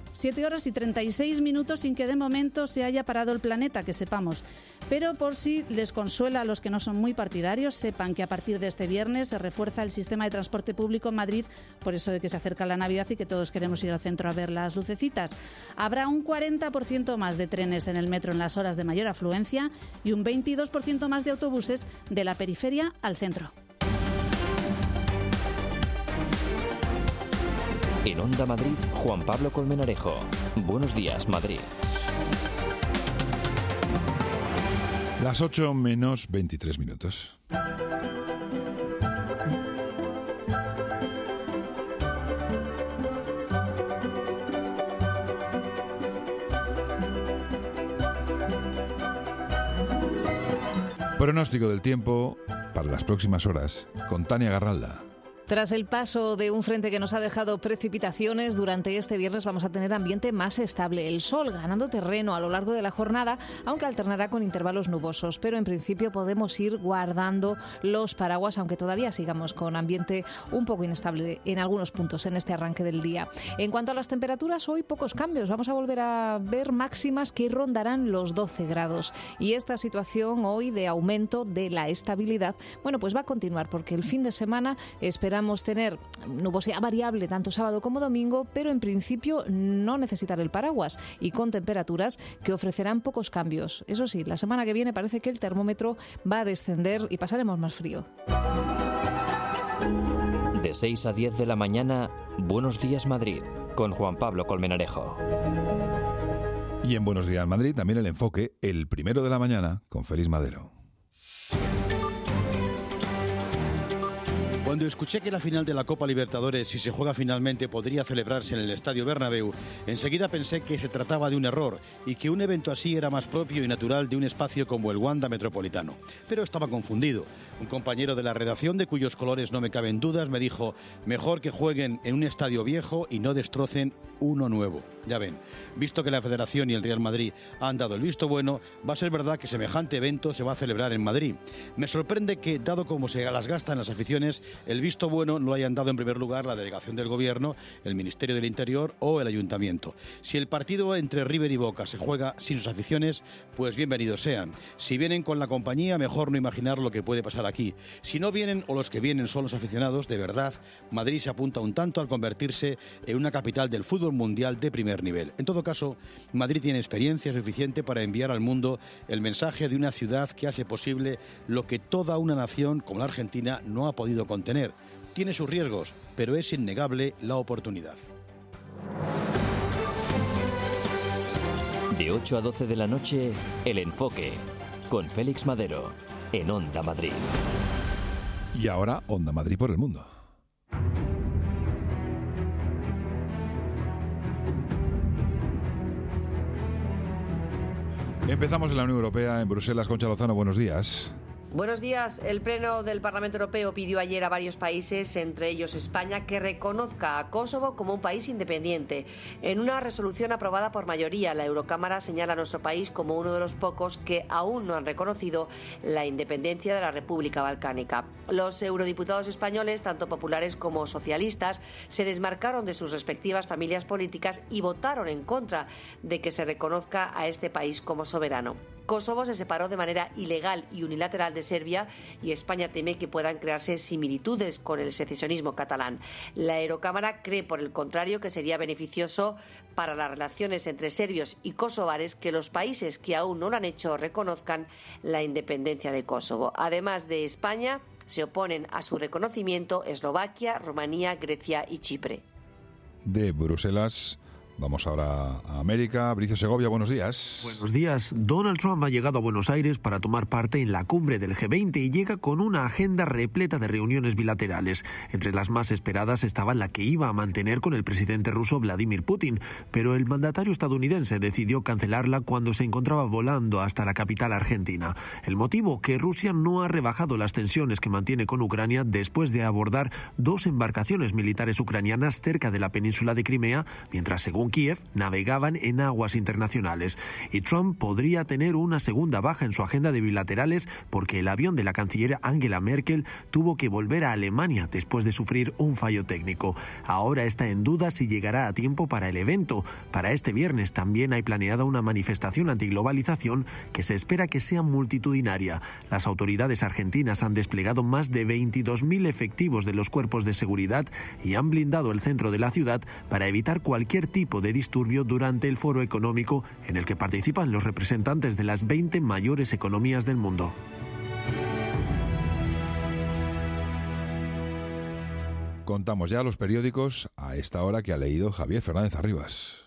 7 horas y 36 minutos sin que de momento se haya parado el planeta, que sepamos. Pero por si les consuela a los que no son muy partidarios, sepan que a partir de este viernes se refuerza el sistema de transporte público en Madrid, por eso de que se acerca la Navidad y que todos queremos ir al centro a ver las lucecitas. Habrá un 40% más de trenes en el metro en las horas de mayor afluencia y un 22% más de autobuses de la periferia al centro. En Onda Madrid, Juan Pablo Colmenarejo. Buenos días, Madrid. Las 8 menos 23 minutos. Pronóstico del tiempo para las próximas horas con Tania Garralda. Tras el paso de un frente que nos ha dejado precipitaciones, durante este viernes vamos a tener ambiente más estable. El sol ganando terreno a lo largo de la jornada, aunque alternará con intervalos nubosos. Pero en principio podemos ir guardando los paraguas, aunque todavía sigamos con ambiente un poco inestable en algunos puntos en este arranque del día. En cuanto a las temperaturas, hoy pocos cambios. Vamos a volver a ver máximas que rondarán los 12 grados. Y esta situación hoy de aumento de la estabilidad, bueno, pues va a continuar porque el fin de semana esperamos tener nubosidad variable tanto sábado como domingo, pero en principio no necesitar el paraguas y con temperaturas que ofrecerán pocos cambios. Eso sí, la semana que viene parece que el termómetro va a descender y pasaremos más frío. De 6 a 10 de la mañana, Buenos días Madrid, con Juan Pablo Colmenarejo. Y en Buenos días Madrid también el enfoque, el 1 de la mañana, con Félix Madero. Cuando escuché que la final de la Copa Libertadores, si se juega finalmente, podría celebrarse en el Estadio Bernabéu, enseguida pensé que se trataba de un error y que un evento así era más propio y natural de un espacio como el Wanda Metropolitano. Pero estaba confundido. Un compañero de la redacción, de cuyos colores no me caben dudas, me dijo: mejor que jueguen en un estadio viejo y no destrocen uno nuevo. Ya ven, visto que la Federación y el Real Madrid han dado el visto bueno, va a ser verdad que semejante evento se va a celebrar en Madrid. Me sorprende que, dado como se las gastan las aficiones, el visto bueno no lo hayan dado en primer lugar la delegación del Gobierno, el Ministerio del Interior o el Ayuntamiento. Si el partido entre River y Boca se juega sin sus aficiones, pues bienvenidos sean. Si vienen con la compañía, mejor no imaginar lo que puede pasar aquí. Si no vienen o los que vienen son los aficionados, de verdad, Madrid se apunta un tanto al convertirse en una capital del fútbol mundial de primer nivel. En todo caso, Madrid tiene experiencia suficiente para enviar al mundo el mensaje de una ciudad que hace posible lo que toda una nación como la Argentina no ha podido contar tener. Tiene sus riesgos, pero es innegable la oportunidad. De 8 a 12 de la noche, El Enfoque, con Félix Madero, en Onda Madrid. Y ahora, Onda Madrid por el mundo. Empezamos en la Unión Europea, en Bruselas. Concha Lozano, buenos días. Buenos días. El Pleno del Parlamento Europeo pidió ayer a varios países, entre ellos España, que reconozca a Kosovo como un país independiente. En una resolución aprobada por mayoría, la Eurocámara señala a nuestro país como uno de los pocos que aún no han reconocido la independencia de la República Balcánica. Los eurodiputados españoles, tanto populares como socialistas, se desmarcaron de sus respectivas familias políticas y votaron en contra de que se reconozca a este país como soberano. Kosovo se separó de manera ilegal y unilateral de Serbia y España teme que puedan crearse similitudes con el secesionismo catalán. La Eurocámara cree, por el contrario, que sería beneficioso para las relaciones entre serbios y kosovares que los países que aún no lo han hecho reconozcan la independencia de Kosovo. Además de España, se oponen a su reconocimiento Eslovaquia, Rumanía, Grecia y Chipre. De Bruselas vamos ahora a América. Bricio Segovia, buenos días. Buenos días. Donald Trump ha llegado a Buenos Aires para tomar parte en la cumbre del G20 y llega con una agenda repleta de reuniones bilaterales. Entre las más esperadas estaba la que iba a mantener con el presidente ruso Vladimir Putin, pero el mandatario estadounidense decidió cancelarla cuando se encontraba volando hasta la capital argentina. El motivo, que Rusia no ha rebajado las tensiones que mantiene con Ucrania después de abordar 2 embarcaciones militares ucranianas cerca de la península de Crimea, mientras, según Kiev, navegaban en aguas internacionales. Y Trump podría tener una segunda baja en su agenda de bilaterales porque el avión de la canciller Angela Merkel tuvo que volver a Alemania después de sufrir un fallo técnico. Ahora está en duda si llegará a tiempo para el evento. Para este viernes también hay planeada una manifestación antiglobalización que se espera que sea multitudinaria. Las autoridades argentinas han desplegado más de 22.000 efectivos de los cuerpos de seguridad y han blindado el centro de la ciudad para evitar cualquier tipo de disturbio durante el foro económico en el que participan los representantes de las 20 mayores economías del mundo. Contamos ya los periódicos a esta hora que ha leído Javier Fernández Arribas.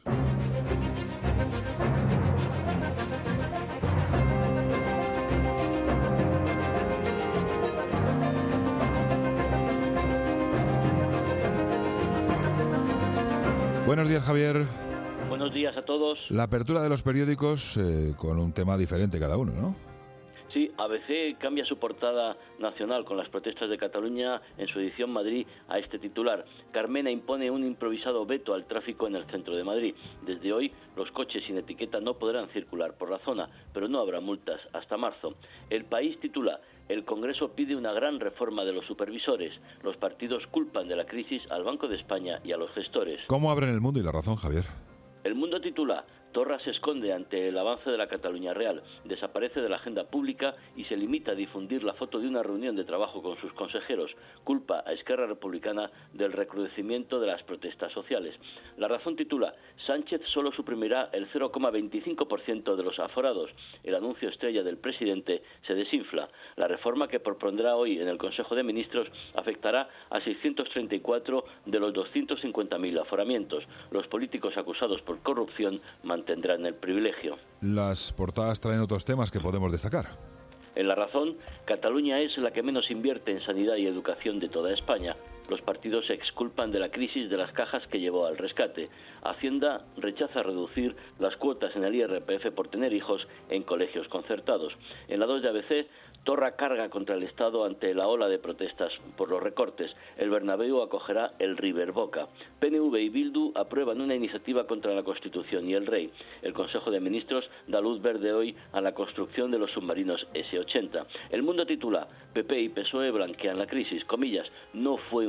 Buenos días, Javier. Buenos días a todos. La apertura de los periódicos con un tema diferente cada uno, ¿no? Sí, ABC cambia su portada nacional con las protestas de Cataluña en su edición Madrid a este titular. Carmena impone un improvisado veto al tráfico en el centro de Madrid. Desde hoy, los coches sin etiqueta no podrán circular por la zona, pero no habrá multas hasta marzo. El País titula: el Congreso pide una gran reforma de los supervisores. Los partidos culpan de la crisis al Banco de España y a los gestores. ¿Cómo abren El Mundo y La Razón, Javier? El Mundo titula: Torra se esconde ante el avance de la Cataluña Real, desaparece de la agenda pública y se limita a difundir la foto de una reunión de trabajo con sus consejeros. Culpa a Esquerra Republicana del recrudecimiento de las protestas sociales. La Razón titula: Sánchez solo suprimirá el 0,25% de los aforados. El anuncio estrella del presidente se desinfla. La reforma que propondrá hoy en el Consejo de Ministros afectará a 634 de los 250.000 aforamientos. Los políticos acusados por corrupción mantendrán el privilegio. Las portadas traen otros temas que podemos destacar. En La Razón, Cataluña es la que menos invierte en sanidad y educación de toda España. Los partidos se exculpan de la crisis de las cajas que llevó al rescate. Hacienda rechaza reducir las cuotas en el IRPF por tener hijos en colegios concertados. En la 2 de ABC, Torra carga contra el Estado ante la ola de protestas por los recortes. El Bernabéu acogerá el River Boca. PNV y Bildu aprueban una iniciativa contra la Constitución y el Rey. El Consejo de Ministros da luz verde hoy a la construcción de los submarinos S-80. El Mundo titula: PP y PSOE blanquean la crisis. Comillas: no fue un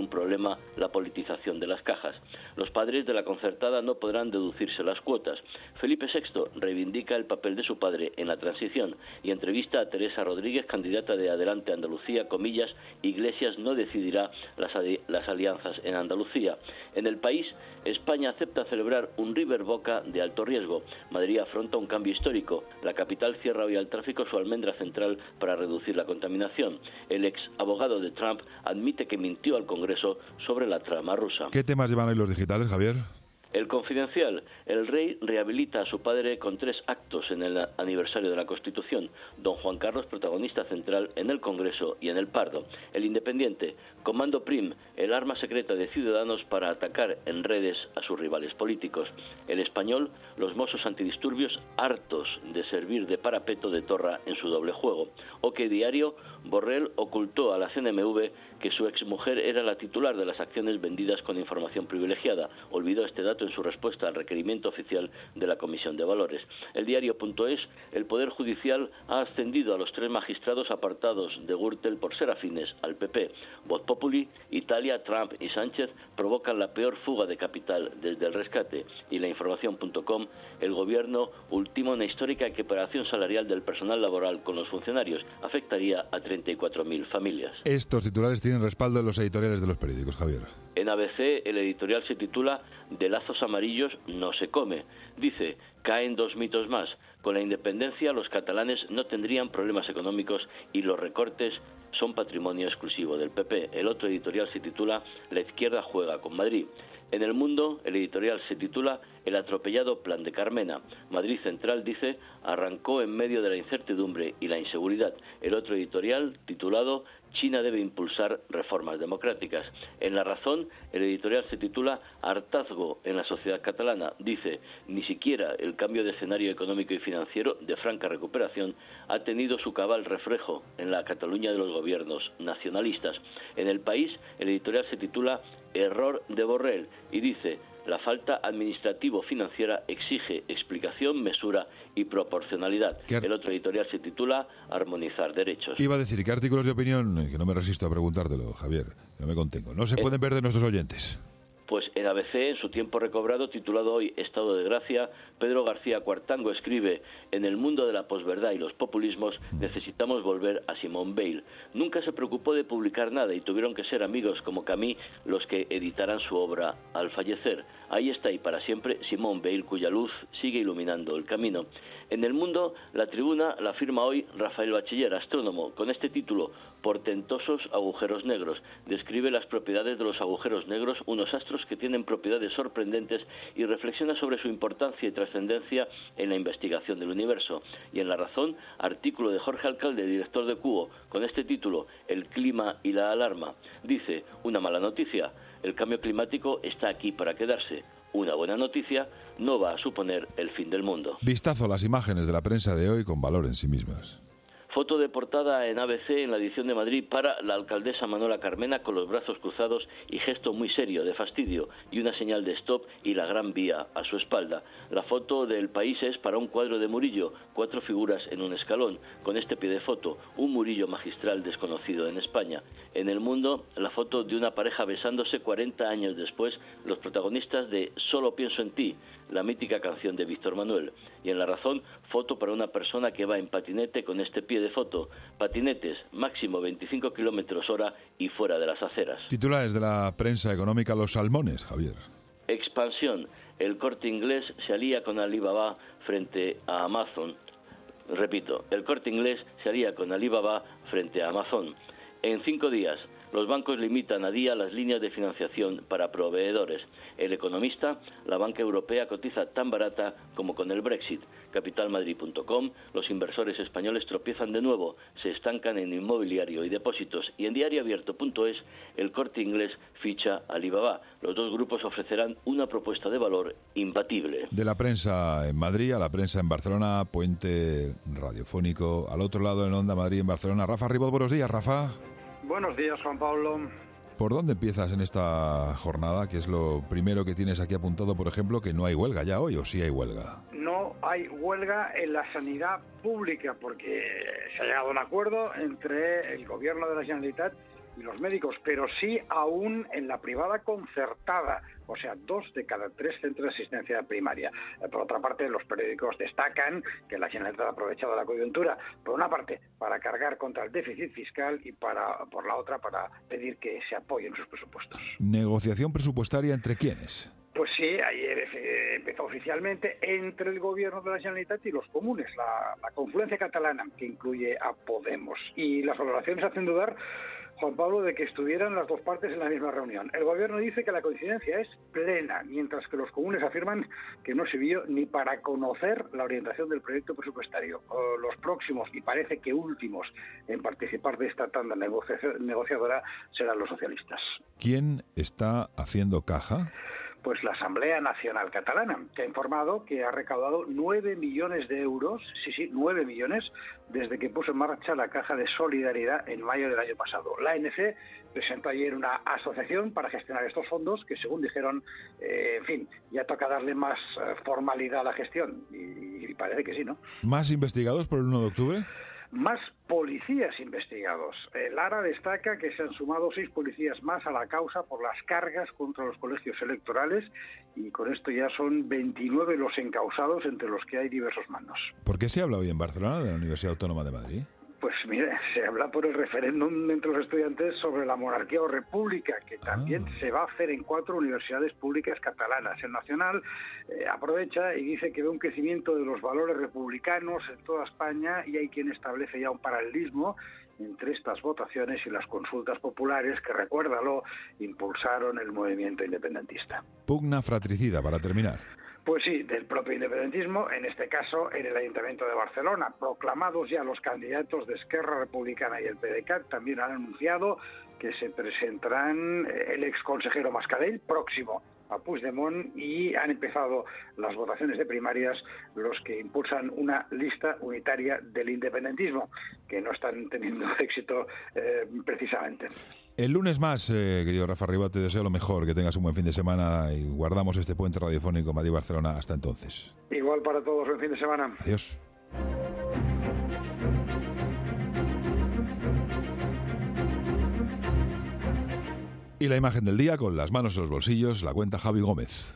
problema la politización de las cajas. Los padres de la concertada no podrán deducirse las cuotas. Felipe VI reivindica el papel de su padre en la transición y entrevista a Teresa Rodríguez, candidata de Adelante Andalucía, comillas, Iglesias no decidirá las alianzas en Andalucía. En El País, España acepta celebrar un River Boca de alto riesgo. Madrid afronta un cambio histórico. La capital cierra hoy al tráfico su almendra central para reducir la contaminación. El ex abogado de Trump admite que mintió al Congreso sobre la trama rusa. ¿Qué temas llevan hoy los digitales, Javier? El Confidencial. El rey rehabilita a su padre con 3 actos en el aniversario de la Constitución. Don Juan Carlos, protagonista central en el Congreso y en el Pardo. El Independiente. Comando Prim, el arma secreta de Ciudadanos para atacar en redes a sus rivales políticos. El Español. Los mozos antidisturbios hartos de servir de parapeto de torra en su doble juego. OK Diario. Borrell ocultó a la CNMV que su exmujer era la titular de las acciones vendidas con información privilegiada. Olvidó este dato en su respuesta al requerimiento oficial de la Comisión de Valores. El diario.es, el Poder Judicial ha ascendido a los 3 magistrados apartados de Gürtel por ser afines al PP. Voz Populi, Italia, Trump y Sánchez provocan la peor fuga de capital desde el rescate. Y la información.com, el Gobierno ultima una histórica equiparación salarial del personal laboral con los funcionarios. Afectaría a 34.000 familias. Estos titulares tienen respaldo en los editoriales de los periódicos, Javier. En ABC, el editorial se titula "De lazos amarillos no se come". Dice, caen 2 mitos más. Con la independencia, los catalanes no tendrían problemas económicos y los recortes son patrimonio exclusivo del PP. El otro editorial se titula "La izquierda juega con Madrid". En El Mundo, el editorial se titula "El atropellado plan de Carmena". Madrid Central dice, arrancó en medio de la incertidumbre y la inseguridad. El otro editorial, titulado "China debe impulsar reformas democráticas". En La Razón, el editorial se titula "Hartazgo en la sociedad catalana". Dice, ni siquiera el cambio de escenario económico y financiero de franca recuperación ha tenido su cabal reflejo en la Cataluña de los gobiernos nacionalistas. En El País, el editorial se titula "Error de Borrell" y dice, la falta administrativo-financiera exige explicación, mesura y proporcionalidad. El otro editorial se titula "Armonizar derechos". Iba a decir, ¿qué artículos de opinión, que no me resisto a preguntártelo, Javier, que no me contengo, no se pueden perder nuestros oyentes? Pues en ABC, en su tiempo recobrado, titulado hoy Estado de Gracia, Pedro García Cuartango escribe, en el mundo de la posverdad y los populismos necesitamos volver a Simone Weil. Nunca se preocupó de publicar nada y tuvieron que ser amigos como Camus los que editaran su obra al fallecer. Ahí está y para siempre Simone Weil, cuya luz sigue iluminando el camino. En El Mundo, La Tribuna la firma hoy Rafael Bachiller, astrónomo, con este título, Portentosos agujeros negros. Describe las propiedades de los agujeros negros, unos astros que tienen propiedades sorprendentes, y reflexiona sobre su importancia y trascendencia en la investigación del universo. Y en La Razón, artículo de Jorge Alcalde, director de Cubo, con este título, El clima y la alarma. Dice, una mala noticia, el cambio climático está aquí para quedarse. Una buena noticia, no va a suponer el fin del mundo. Vistazo a las imágenes de la prensa de hoy con valor en sí mismas. Foto de portada en ABC en la edición de Madrid para la alcaldesa Manuela Carmena con los brazos cruzados y gesto muy serio de fastidio y una señal de stop y la Gran Vía a su espalda. La foto del País es para un cuadro de Murillo, 4 figuras en un escalón. Con este pie de foto, un Murillo magistral desconocido en España. En El Mundo, la foto de una pareja besándose 40 años después, los protagonistas de Solo pienso en ti, la mítica canción de Víctor Manuel. Y en La Razón, foto para una persona que va en patinete con este pie de foto. Patinetes, máximo 25 km/h y fuera de las aceras. Titulares de la prensa económica, los salmones, Javier. Expansión. El Corte Inglés se alía con Alibaba frente a Amazon. Repito, el Corte Inglés se alía con Alibaba frente a Amazon. En 5 días, los bancos limitan a día las líneas de financiación para proveedores. El Economista, la banca europea cotiza tan barata como con el Brexit. Capitalmadrid.com, los inversores españoles tropiezan de nuevo, se estancan en inmobiliario y depósitos. Y en diarioabierto.es, el Corte Inglés ficha a Alibaba. Los dos grupos ofrecerán una propuesta de valor imbatible. De la prensa en Madrid a la prensa en Barcelona, puente radiofónico. Al otro lado, en Onda Madrid, en Barcelona, Rafa Ribot. Buenos días, Rafa. Buenos días, Juan Pablo. ¿Por dónde empiezas en esta jornada? ¿Qué es lo primero que tienes aquí apuntado, por ejemplo, que no hay huelga ya hoy, o sí hay huelga? No hay huelga en la sanidad pública porque se ha llegado a un acuerdo entre el gobierno de la Generalitat y los médicos, pero sí aún en la privada concertada, o sea, 2 de cada 3 centros de asistencia primaria. Por otra parte, los periódicos destacan que la Generalitat ha aprovechado la coyuntura, por una parte, para cargar contra el déficit fiscal y por la otra, para pedir que se apoyen sus presupuestos. ¿Negociación presupuestaria entre quiénes? Pues sí, ayer empezó oficialmente entre el gobierno de la Generalitat y los comunes, la confluencia catalana, que incluye a Podemos. Y las valoraciones hacen dudar, Juan Pablo, de que estuvieran las dos partes en la misma reunión. El gobierno dice que la coincidencia es plena, mientras que los comunes afirman que no sirvió ni para conocer la orientación del proyecto presupuestario. Los próximos, y parece que últimos, en participar de esta tanda negociadora serán los socialistas. ¿Quién está haciendo caja? Pues la Asamblea Nacional Catalana, que ha informado que ha recaudado 9 millones de euros, 9 millones, desde que puso en marcha la Caja de Solidaridad en mayo del año pasado. La ANC presentó ayer una asociación para gestionar estos fondos que, según dijeron, ya toca darle más formalidad a la gestión. Y parece que sí, ¿no? ¿Más investigados por el 1 de octubre? Más policías investigados. Lara destaca que se han sumado 6 policías más a la causa por las cargas contra los colegios electorales y con esto ya son 29 los encausados, entre los que hay diversos mandos. ¿Por qué se habla hoy en Barcelona de la Universidad Autónoma de Madrid? Pues mire, se habla por el referéndum entre los estudiantes sobre la monarquía o república, que también se va a hacer en 4 universidades públicas catalanas. El Nacional aprovecha y dice que ve un crecimiento de los valores republicanos en toda España y hay quien establece ya un paralelismo entre estas votaciones y las consultas populares que, recuérdalo, impulsaron el movimiento independentista. Pugna fratricida, para terminar. Pues sí, del propio independentismo, en este caso en el Ayuntamiento de Barcelona. Proclamados ya los candidatos de Esquerra Republicana y el PDeCAT, también han anunciado que se presentarán el exconsejero Mascarell, próximo a Puigdemont, y han empezado las votaciones de primarias los que impulsan una lista unitaria del independentismo, que no están teniendo éxito precisamente. El lunes más, querido Rafa Ribas, te deseo lo mejor, que tengas un buen fin de semana y guardamos este puente radiofónico Madrid-Barcelona hasta entonces. Igual para todos, buen fin de semana. Adiós. Y la imagen del día, con las manos en los bolsillos, la cuenta Javi Gómez.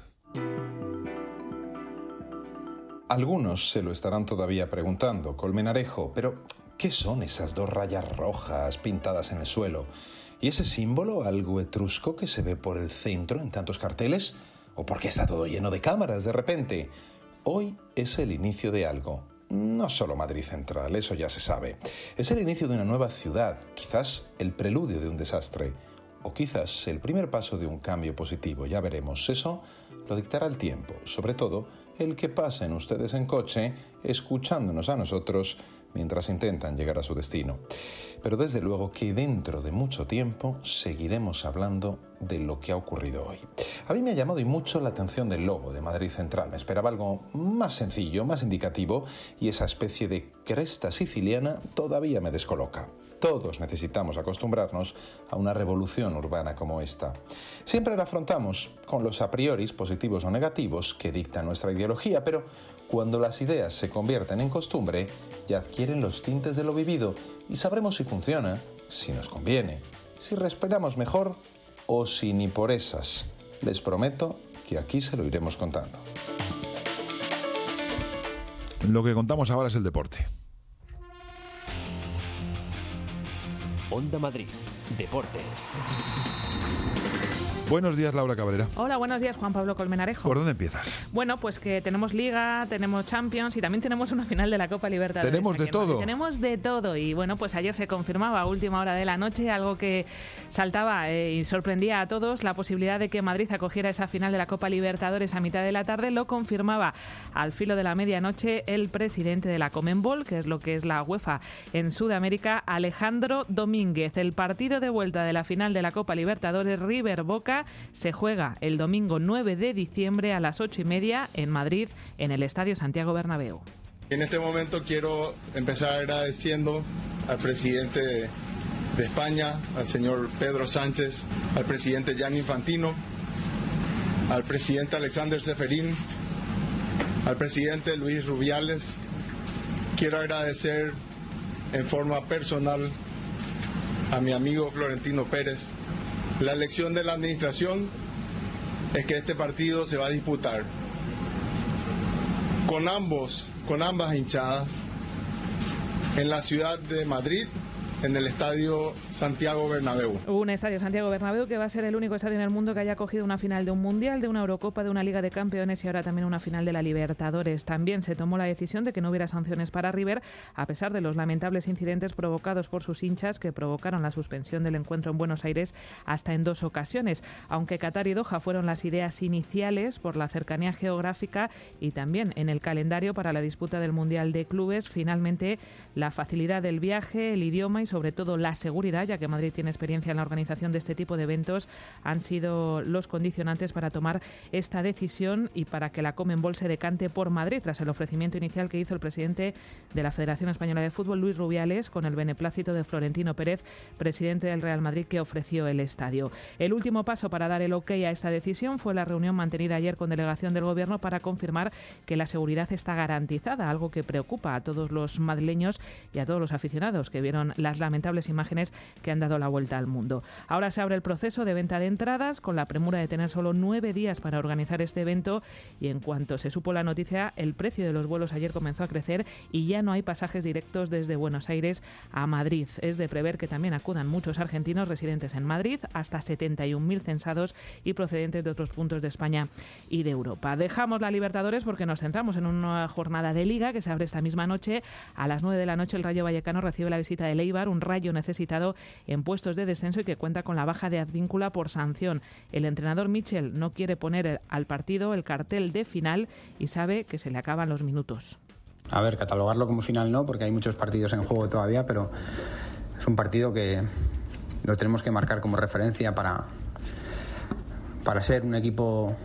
Algunos se lo estarán todavía preguntando, Colmenarejo, pero ¿qué son esas 2 rayas rojas pintadas en el suelo? ¿Y ese símbolo algo etrusco que se ve por el centro en tantos carteles? ¿O por qué está todo lleno de cámaras de repente? Hoy es el inicio de algo. No solo Madrid Central, eso ya se sabe. Es el inicio de una nueva ciudad, quizás el preludio de un desastre. O quizás el primer paso de un cambio positivo, ya veremos. Eso lo dictará el tiempo, sobre todo el que pasen ustedes en coche, escuchándonos a nosotros mientras intentan llegar a su destino. Pero desde luego que dentro de mucho tiempo seguiremos hablando de lo que ha ocurrido hoy. A mí me ha llamado y mucho la atención del logo de Madrid Central. Me esperaba algo más sencillo, más indicativo, y esa especie de cresta siciliana todavía me descoloca. Todos necesitamos acostumbrarnos a una revolución urbana como esta. Siempre la afrontamos con los a priori positivos o negativos que dicta nuestra ideología, pero cuando las ideas se convierten en costumbre, ya adquieren los tintes de lo vivido y sabremos si funciona, si nos conviene, si respiramos mejor o si ni por esas. Les prometo que aquí se lo iremos contando. Lo que contamos ahora es el deporte. Onda Madrid, Deportes. Buenos días, Laura Cabrera. Hola, buenos días, Juan Pablo Colmenarejo. ¿Por dónde empiezas? Bueno, pues que tenemos Liga, tenemos Champions y también tenemos una final de la Copa Libertadores. Tenemos de todo. Tenemos de todo. Y bueno, pues ayer se confirmaba a última hora de la noche algo que saltaba y sorprendía a todos, la posibilidad de que Madrid acogiera esa final de la Copa Libertadores a mitad de la tarde. Lo confirmaba al filo de la medianoche el presidente de la Conmebol, que es lo que es la UEFA en Sudamérica, Alejandro Domínguez. El partido de vuelta de la final de la Copa Libertadores River-Boca se juega el domingo 9 de diciembre a las 8:30 en Madrid, en el Estadio Santiago Bernabéu. En este momento quiero empezar agradeciendo al presidente de España, al señor Pedro Sánchez, al presidente Gianni Infantino, al presidente Alexander Ceferín, al presidente Luis Rubiales. Quiero agradecer en forma personal a mi amigo Florentino Pérez. La elección de la administración es que este partido se va a disputar con ambas hinchadas en la ciudad de Madrid, en el estadio Santiago Bernabéu. Un estadio Santiago Bernabéu que va a ser el único estadio en el mundo que haya cogido una final de un Mundial, de una Eurocopa, de una Liga de Campeones y ahora también una final de la Libertadores. También se tomó la decisión de que no hubiera sanciones para River, a pesar de los lamentables incidentes provocados por sus hinchas que provocaron la suspensión del encuentro en Buenos Aires hasta en 2 ocasiones. Aunque Qatar y Doha fueron las ideas iniciales por la cercanía geográfica y también en el calendario para la disputa del Mundial de Clubes, finalmente la facilidad del viaje, el idioma y sobre todo la seguridad, ya que Madrid tiene experiencia en la organización de este tipo de eventos, han sido los condicionantes para tomar esta decisión y para que la Conmebol se decante por Madrid, tras el ofrecimiento inicial que hizo el presidente de la Federación Española de Fútbol, Luis Rubiales, con el beneplácito de Florentino Pérez, presidente del Real Madrid, que ofreció el estadio. El último paso para dar el ok a esta decisión fue la reunión mantenida ayer con delegación del Gobierno para confirmar que la seguridad está garantizada, algo que preocupa a todos los madrileños y a todos los aficionados que vieron las lamentables imágenes que han dado la vuelta al mundo. Ahora se abre el proceso de venta de entradas con la premura de tener solo 9 días para organizar este evento y en cuanto se supo la noticia, el precio de los vuelos ayer comenzó a crecer y ya no hay pasajes directos desde Buenos Aires a Madrid. Es de prever que también acudan muchos argentinos residentes en Madrid, hasta 71.000 censados y procedentes de otros puntos de España y de Europa. Dejamos la Libertadores porque nos centramos en una jornada de Liga que se abre esta misma noche. A las 9 de la noche el Rayo Vallecano recibe la visita del Eibar, un Rayo necesitado en puestos de descenso y que cuenta con la baja de Advíncula por sanción. El entrenador Michel no quiere poner al partido el cartel de final y sabe que se le acaban los minutos. A ver, catalogarlo como final no, porque hay muchos partidos en juego todavía, pero es un partido que lo tenemos que marcar como referencia para ser un equipo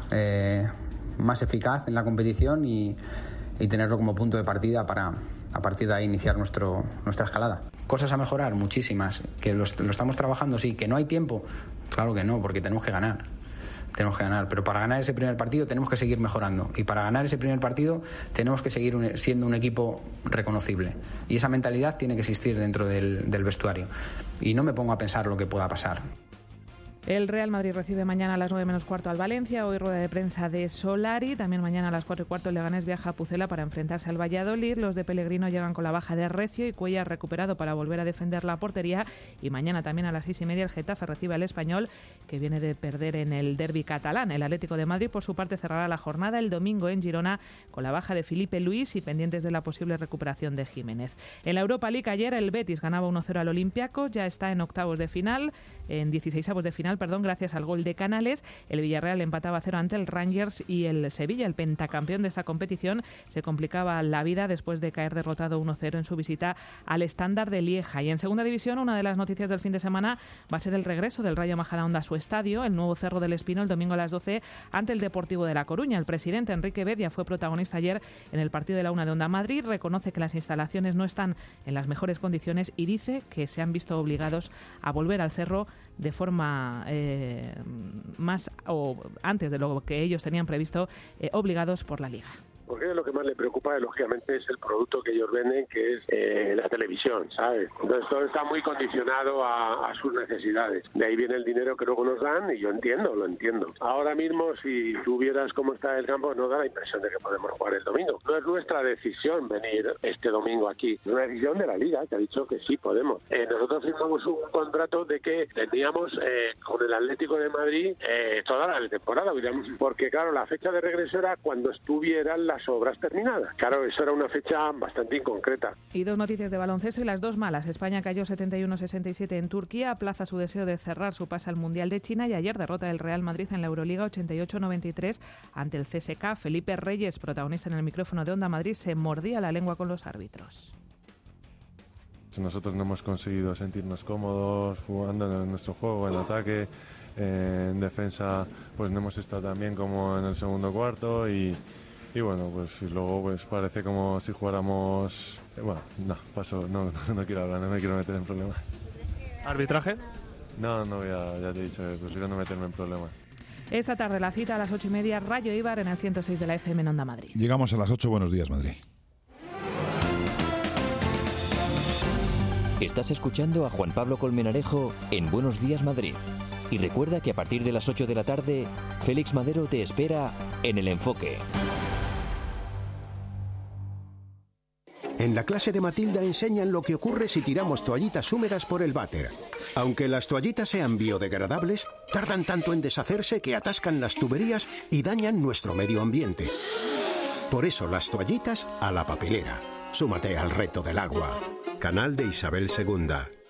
más eficaz en la competición y tenerlo como punto de partida para a partir de ahí iniciar nuestra escalada. Cosas a mejorar, muchísimas. Que lo estamos trabajando, sí. Que no hay tiempo, claro que no, porque tenemos que ganar, pero para ganar ese primer partido tenemos que seguir mejorando y para ganar ese primer partido tenemos que seguir siendo un equipo reconocible y esa mentalidad tiene que existir dentro del vestuario y no me pongo a pensar lo que pueda pasar. El Real Madrid recibe mañana a las 9 menos cuarto al Valencia. Hoy rueda de prensa de Solari. También mañana a las 4 y cuarto el Leganés viaja a Pucela para enfrentarse al Valladolid. Los de Pellegrino llegan con la baja de Recio y Cuellar recuperado para volver a defender la portería. Y mañana también a las 6:30 el Getafe recibe al Español, que viene de perder en el derbi catalán. El Atlético de Madrid, por su parte, cerrará la jornada el domingo en Girona con la baja de Felipe Luis y pendientes de la posible recuperación de Jiménez. En la Europa League ayer el Betis ganaba 1-0 al Olympiacos. Ya está en octavos de final, en 16avos de final, gracias al gol de Canales. El Villarreal empataba 0 ante el Rangers y el Sevilla, el pentacampeón de esta competición, se complicaba la vida después de caer derrotado 1-0 en su visita al Standard de Lieja. Y en segunda división, una de las noticias del fin de semana va a ser el regreso del Rayo Majadahonda a su estadio, el nuevo Cerro del Espino, el domingo a las 12 ante el Deportivo de La Coruña. El presidente Enrique Bedia fue protagonista ayer en el partido de la 1 de Onda Madrid, reconoce que las instalaciones no están en las mejores condiciones y dice que se han visto obligados a volver al Cerro de forma más o antes de lo que ellos tenían previsto, obligados por la Liga. Porque lo que más le preocupa, lógicamente, es el producto que ellos venden, que es la televisión, ¿sabes? Entonces todo está muy condicionado a sus necesidades. De ahí viene el dinero que luego nos dan y yo lo entiendo. Ahora mismo, si tú vieras cómo está el campo, nos da la impresión de que podemos jugar el domingo. No es nuestra decisión venir este domingo aquí, es una decisión de la Liga, que ha dicho que sí podemos. Nosotros firmamos un contrato de que teníamos con el Atlético de Madrid toda la temporada, porque claro, la fecha de regreso era cuando estuvieran las obras terminadas. Claro, eso era una fecha bastante inconcreta. Y dos noticias de baloncesto y las dos malas. España cayó 71-67 en Turquía, aplaza su deseo de cerrar su pase al Mundial de China y ayer derrota del Real Madrid en la Euroliga 88-93 ante el CSKA. Felipe Reyes, protagonista en el micrófono de Onda Madrid, se mordía la lengua con los árbitros. Nosotros no hemos conseguido sentirnos cómodos jugando en nuestro juego, en ataque, en defensa, pues no hemos estado tan bien como en el segundo cuarto y bueno, pues luego pues parece como si jugáramos... Bueno, no quiero hablar, no me quiero meter en problemas. ¿Arbitraje? No ya te he dicho, prefiero no meterme en problemas. Esta tarde la cita a las 8:30, Rayo Eibar en el 106 de la FM en Onda Madrid. Llegamos a las 8, buenos días Madrid. Estás escuchando a Juan Pablo Colmenarejo en Buenos Días Madrid. Y recuerda que a partir de las 8 de la tarde, Félix Madero te espera en El Enfoque. En la clase de Matilda enseñan lo que ocurre si tiramos toallitas húmedas por el váter. Aunque las toallitas sean biodegradables, tardan tanto en deshacerse que atascan las tuberías y dañan nuestro medio ambiente. Por eso las toallitas a la papelera. Súmate al reto del agua. Canal de Isabel II.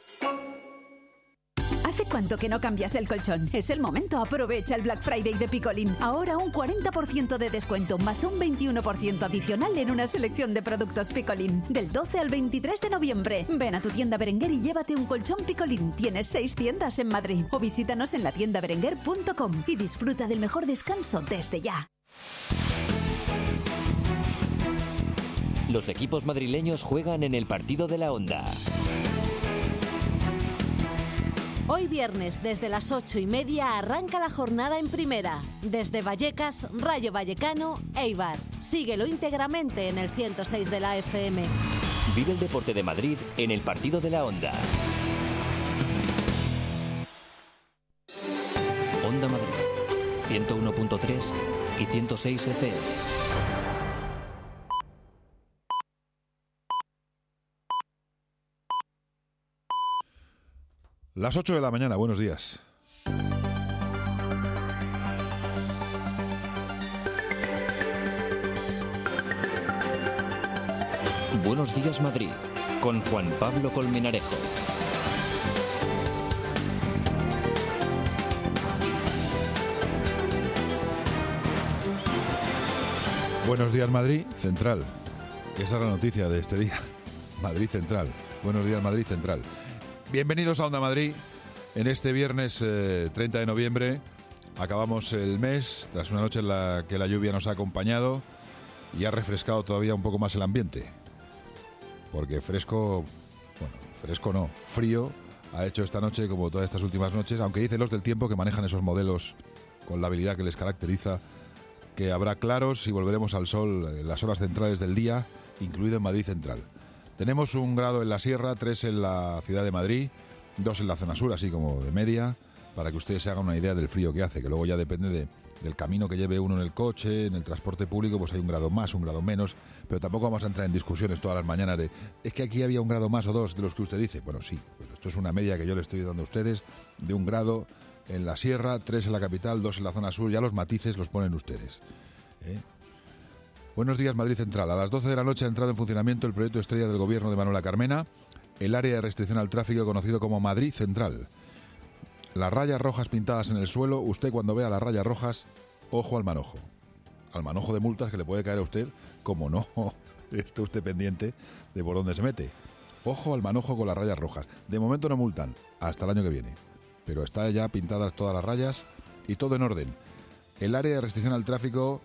¿Hace cuánto que no cambias el colchón? Es el momento. Aprovecha el Black Friday de Picolín. Ahora un 40% de descuento más un 21% adicional en una selección de productos Picolín. Del 12 al 23 de noviembre. Ven a tu tienda Berenguer y llévate un colchón Picolín. Tienes 6 tiendas en Madrid. O visítanos en latiendaberenguer.com y disfruta del mejor descanso desde ya. Los equipos madrileños juegan en el partido de la Onda. Hoy viernes, desde las 8:30, arranca la jornada en primera. Desde Vallecas, Rayo Vallecano, Eibar. Síguelo íntegramente en el 106 de la FM. Vive el deporte de Madrid en el partido de la Onda. Onda Madrid, 101.3 y 106 FM. Las 8 de la mañana, buenos días. Buenos días Madrid, con Juan Pablo Colmenarejo. Buenos días Madrid, Central. Esa es la noticia de este día. Madrid Central. Buenos días Madrid Central. Bienvenidos a Onda Madrid en este viernes 30 de noviembre. Acabamos el mes tras una noche en la que la lluvia nos ha acompañado y ha refrescado todavía un poco más el ambiente. Porque fresco no, frío ha hecho esta noche como todas estas últimas noches, aunque dicen los del tiempo que manejan esos modelos con la habilidad que les caracteriza, que habrá claros y volveremos al sol en las horas centrales del día, incluido en Madrid Central. Tenemos 1 grado en la sierra, 3 en la ciudad de Madrid, 2 en la zona sur, así como de media, para que ustedes se hagan una idea del frío que hace, que luego ya depende del camino que lleve uno en el coche, en el transporte público, pues hay 1 grado más, 1 grado menos, pero tampoco vamos a entrar en discusiones todas las mañanas de es que aquí había 1 grado más o 2 de los que usted dice. Bueno, sí, pero esto es una media que yo le estoy dando a ustedes de 1 grado en la sierra, 3 en la capital, 2 en la zona sur, ya los matices los ponen ustedes. Buenos días Madrid Central. A las 12 de la noche ha entrado en funcionamiento el proyecto estrella del gobierno de Manuela Carmena, el área de restricción al tráfico conocido como Madrid Central. Las rayas rojas pintadas en el suelo, usted cuando vea las rayas rojas, ojo al manojo de multas que le puede caer a usted, como no esté usted pendiente de por dónde se mete. Ojo al manojo con las rayas rojas. De momento no multan, hasta el año que viene, pero está ya pintadas todas las rayas y todo en orden. El área de restricción al tráfico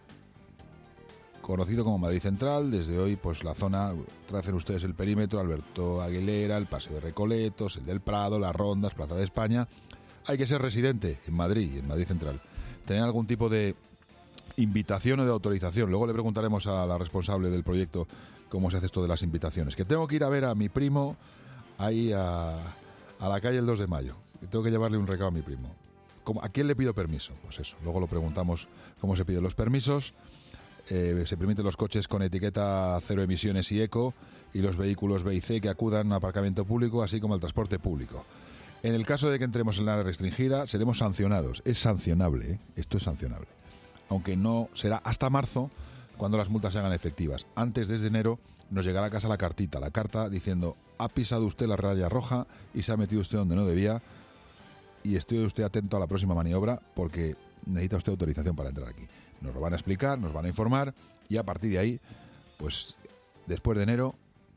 conocido como Madrid Central, desde hoy pues la zona, tracen ustedes el perímetro, Alberto Aguilera, el Paseo de Recoletos, el del Prado, las Rondas, Plaza de España. Hay que ser residente en Madrid Central. Tener algún tipo de invitación o de autorización. Luego le preguntaremos a la responsable del proyecto cómo se hace esto de las invitaciones. Que tengo que ir a ver a mi primo ahí a la calle el 2 de Mayo. Tengo que llevarle un recado a mi primo. ¿A quién le pido permiso? Pues eso, luego lo preguntamos cómo se piden los permisos. Se permiten los coches con etiqueta cero emisiones y eco y los vehículos B y C que acudan a aparcamiento público, así como al transporte público. En el caso de que entremos en la área restringida, seremos sancionados. Es sancionable, ¿eh? Esto es sancionable. Aunque no será hasta marzo cuando las multas se hagan efectivas. Antes, desde enero, nos llegará a casa la carta diciendo: ha pisado usted la raya roja y se ha metido usted donde no debía, y estoy usted atento a la próxima maniobra porque necesita usted autorización para entrar aquí. Nos lo van a explicar, nos van a informar y a partir de ahí, pues después de enero,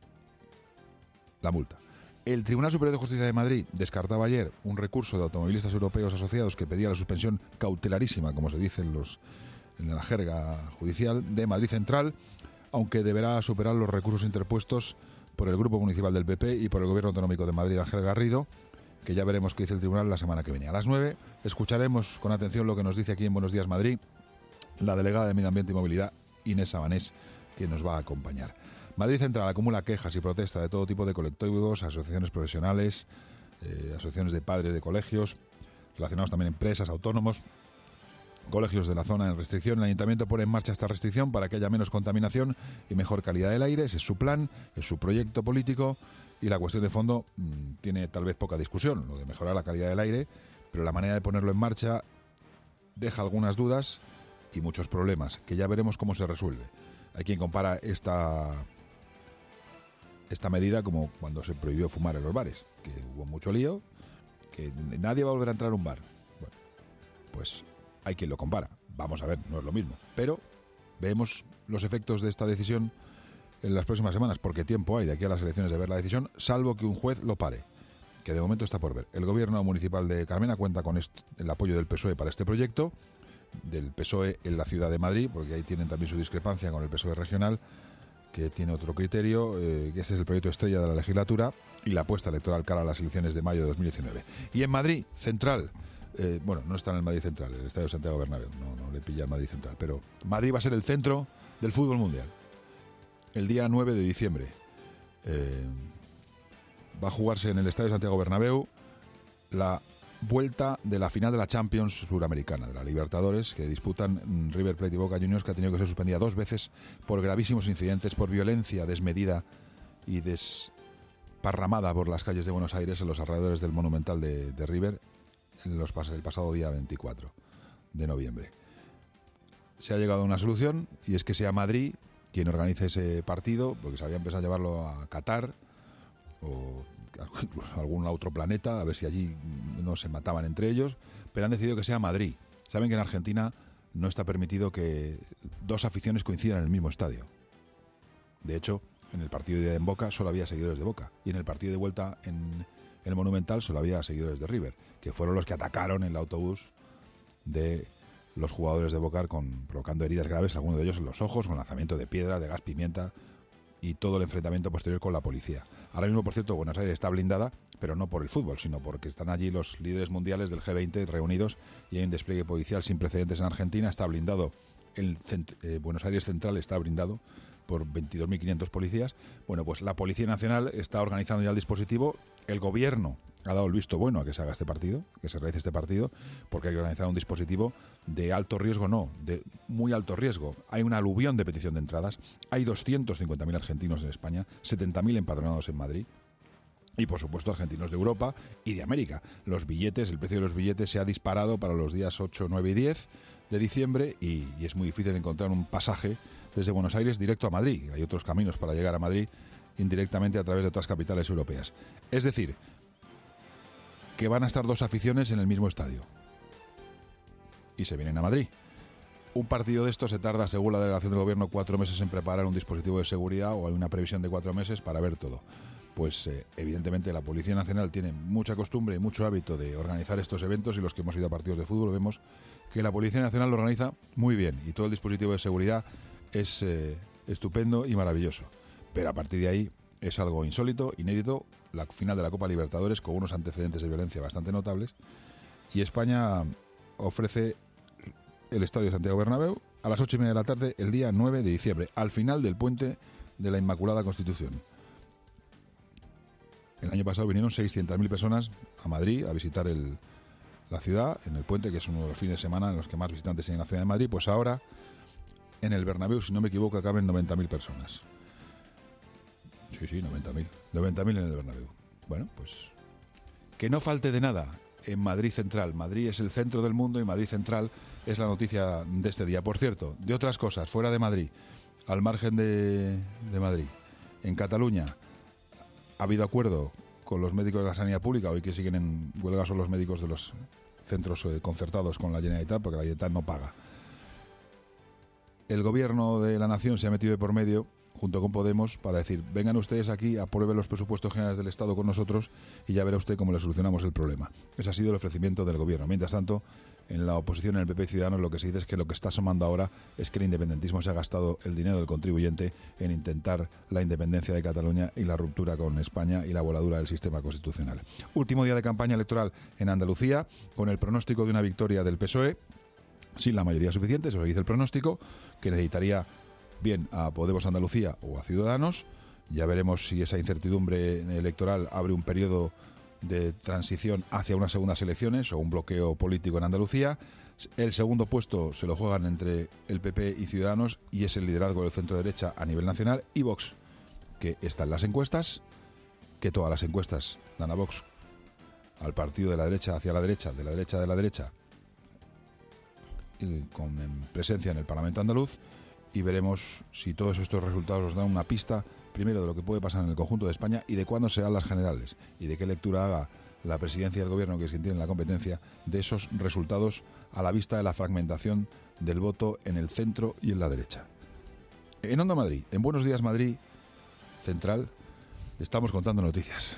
la multa. El Tribunal Superior de Justicia de Madrid descartaba ayer un recurso de automovilistas europeos asociados que pedía la suspensión cautelarísima, como se dice en la jerga judicial, de Madrid Central, aunque deberá superar los recursos interpuestos por el Grupo Municipal del PP y por el Gobierno Autonómico de Madrid, Ángel Garrido, que ya veremos qué dice el tribunal la semana que viene. A las 9 escucharemos con atención lo que nos dice aquí en Buenos Días Madrid la delegada de Medio Ambiente y Movilidad, Inés Sabanés, que nos va a acompañar. Madrid Central acumula quejas y protestas de todo tipo de colectivos, asociaciones profesionales, asociaciones de padres de colegios, relacionados también empresas, autónomos, colegios de la zona en restricción. El Ayuntamiento pone en marcha esta restricción para que haya menos contaminación y mejor calidad del aire. Ese es su plan, es su proyecto político, y la cuestión de fondo tiene tal vez poca discusión, lo de mejorar la calidad del aire, pero la manera de ponerlo en marcha deja algunas dudas y muchos problemas, que ya veremos cómo se resuelve. Hay quien compara esta medida como cuando se prohibió fumar en los bares, que hubo mucho lío, que nadie va a volver a entrar a un bar. Bueno, pues hay quien lo compara. Vamos a ver, no es lo mismo. Pero vemos los efectos de esta decisión en las próximas semanas, porque tiempo hay de aquí a las elecciones de ver la decisión, salvo que un juez lo pare, que de momento está por ver. El gobierno municipal de Carmena cuenta con el apoyo del PSOE para este proyecto, del PSOE en la ciudad de Madrid, porque ahí tienen también su discrepancia con el PSOE regional, que tiene otro criterio, que este es el proyecto estrella de la legislatura y la apuesta electoral cara a las elecciones de mayo de 2019. Y en Madrid Central, bueno, no está en el Madrid Central, el Estadio Santiago Bernabéu, no le pilla el Madrid Central, pero Madrid va a ser el centro del fútbol mundial. El día 9 de diciembre va a jugarse en el Estadio Santiago Bernabéu la vuelta de la final de la Champions suramericana, de la Libertadores, que disputan River Plate y Boca Juniors, que ha tenido que ser suspendida 2 veces por gravísimos incidentes, por violencia desmedida y desparramada por las calles de Buenos Aires en los alrededores del Monumental de River el pasado día 24 de noviembre. Se ha llegado a una solución, y es que sea Madrid quien organice ese partido, porque se había empezado a llevarlo a Qatar o incluso a algún otro planeta, a ver si allí no se mataban entre ellos, pero han decidido que sea Madrid. Saben que en Argentina no está permitido que 2 aficiones coincidan en el mismo estadio. De hecho, en el partido de ida en Boca solo había seguidores de Boca, y en el partido de vuelta en el Monumental solo había seguidores de River, que fueron los que atacaron en el autobús de los jugadores de Boca, provocando heridas graves, algunos de ellos en los ojos, con lanzamiento de piedras, de gas pimienta y todo el enfrentamiento posterior con la policía. Ahora mismo, por cierto, Buenos Aires está blindada, pero no por el fútbol, sino porque están allí los líderes mundiales del G20 reunidos y hay un despliegue policial sin precedentes en Argentina. Está blindado, Buenos Aires Central está blindado por 22.500 policías. Bueno, pues la Policía Nacional está organizando ya el dispositivo. El gobierno ha dado el visto bueno a que se haga este partido, que se realice este partido, porque hay que organizar un dispositivo de alto riesgo, de muy alto riesgo. Hay una aluvión de petición de entradas, hay 250.000 argentinos en España, 70.000 empadronados en Madrid, y por supuesto argentinos de Europa y de América. Los billetes, el precio de los billetes se ha disparado para los días 8, 9 y 10 de diciembre, y es muy difícil encontrar un pasaje desde Buenos Aires directo a Madrid. Hay otros caminos para llegar a Madrid indirectamente a través de otras capitales europeas. Es decir, que van a estar 2 aficiones en el mismo estadio y se vienen a Madrid. Un partido de estos se tarda, según la delegación del gobierno, 4 meses en preparar un dispositivo de seguridad, o hay una previsión de 4 meses para ver todo. Pues evidentemente la Policía Nacional tiene mucha costumbre y mucho hábito de organizar estos eventos, y los que hemos ido a partidos de fútbol vemos que la Policía Nacional lo organiza muy bien y todo el dispositivo de seguridad es estupendo y maravilloso. Pero a partir de ahí es algo insólito, inédito, la final de la Copa Libertadores con unos antecedentes de violencia bastante notables, y España ofrece el Estadio Santiago Bernabéu a las 8:30 de la tarde el día 9 de diciembre, al final del puente de la Inmaculada Constitución. El año pasado vinieron 600.000 personas a Madrid a visitar la ciudad, en el puente, que es uno de los fines de semana en los que más visitantes hay en la ciudad de Madrid. Pues ahora en el Bernabéu, si no me equivoco, caben 90.000 personas. Sí, 90.000. 90.000 en el Bernabéu. Bueno, pues que no falte de nada en Madrid Central. Madrid es el centro del mundo y Madrid Central es la noticia de este día. Por cierto, de otras cosas, fuera de Madrid, al margen de Madrid, en Cataluña ha habido acuerdo con los médicos de la sanidad pública. Hoy que siguen en huelga son los médicos de los centros concertados con la Generalitat, porque la Generalitat no paga. El gobierno de la nación se ha metido de por medio, junto con Podemos, para decir: vengan ustedes aquí, aprueben los presupuestos generales del Estado con nosotros y ya verá usted cómo le solucionamos el problema. Ese ha sido el ofrecimiento del gobierno. Mientras tanto, en la oposición, en el PP y Ciudadanos, lo que se dice es que lo que está asomando ahora es que el independentismo se ha gastado el dinero del contribuyente en intentar la independencia de Cataluña y la ruptura con España y la voladura del sistema constitucional. Último día de campaña electoral en Andalucía, con el pronóstico de una victoria del PSOE, sin la mayoría suficiente, eso lo dice el pronóstico, que necesitaría bien a Podemos Andalucía o a Ciudadanos. Ya veremos si esa incertidumbre electoral abre un periodo de transición hacia unas segundas elecciones o un bloqueo político en Andalucía. El segundo puesto se lo juegan entre el PP y Ciudadanos y es el liderazgo del centro-derecha a nivel nacional, y Vox, que está en las encuestas, que todas las encuestas dan a Vox, al partido de la derecha hacia la derecha, de la derecha, con presencia en el Parlamento andaluz, y veremos si todos estos resultados nos dan una pista, primero, de lo que puede pasar en el conjunto de España y de cuándo serán las generales, y de qué lectura haga la presidencia del gobierno, que es quien tiene la competencia, de esos resultados a la vista de la fragmentación del voto en el centro y en la derecha. En Onda Madrid, en Buenos Días Madrid Central, estamos contando noticias.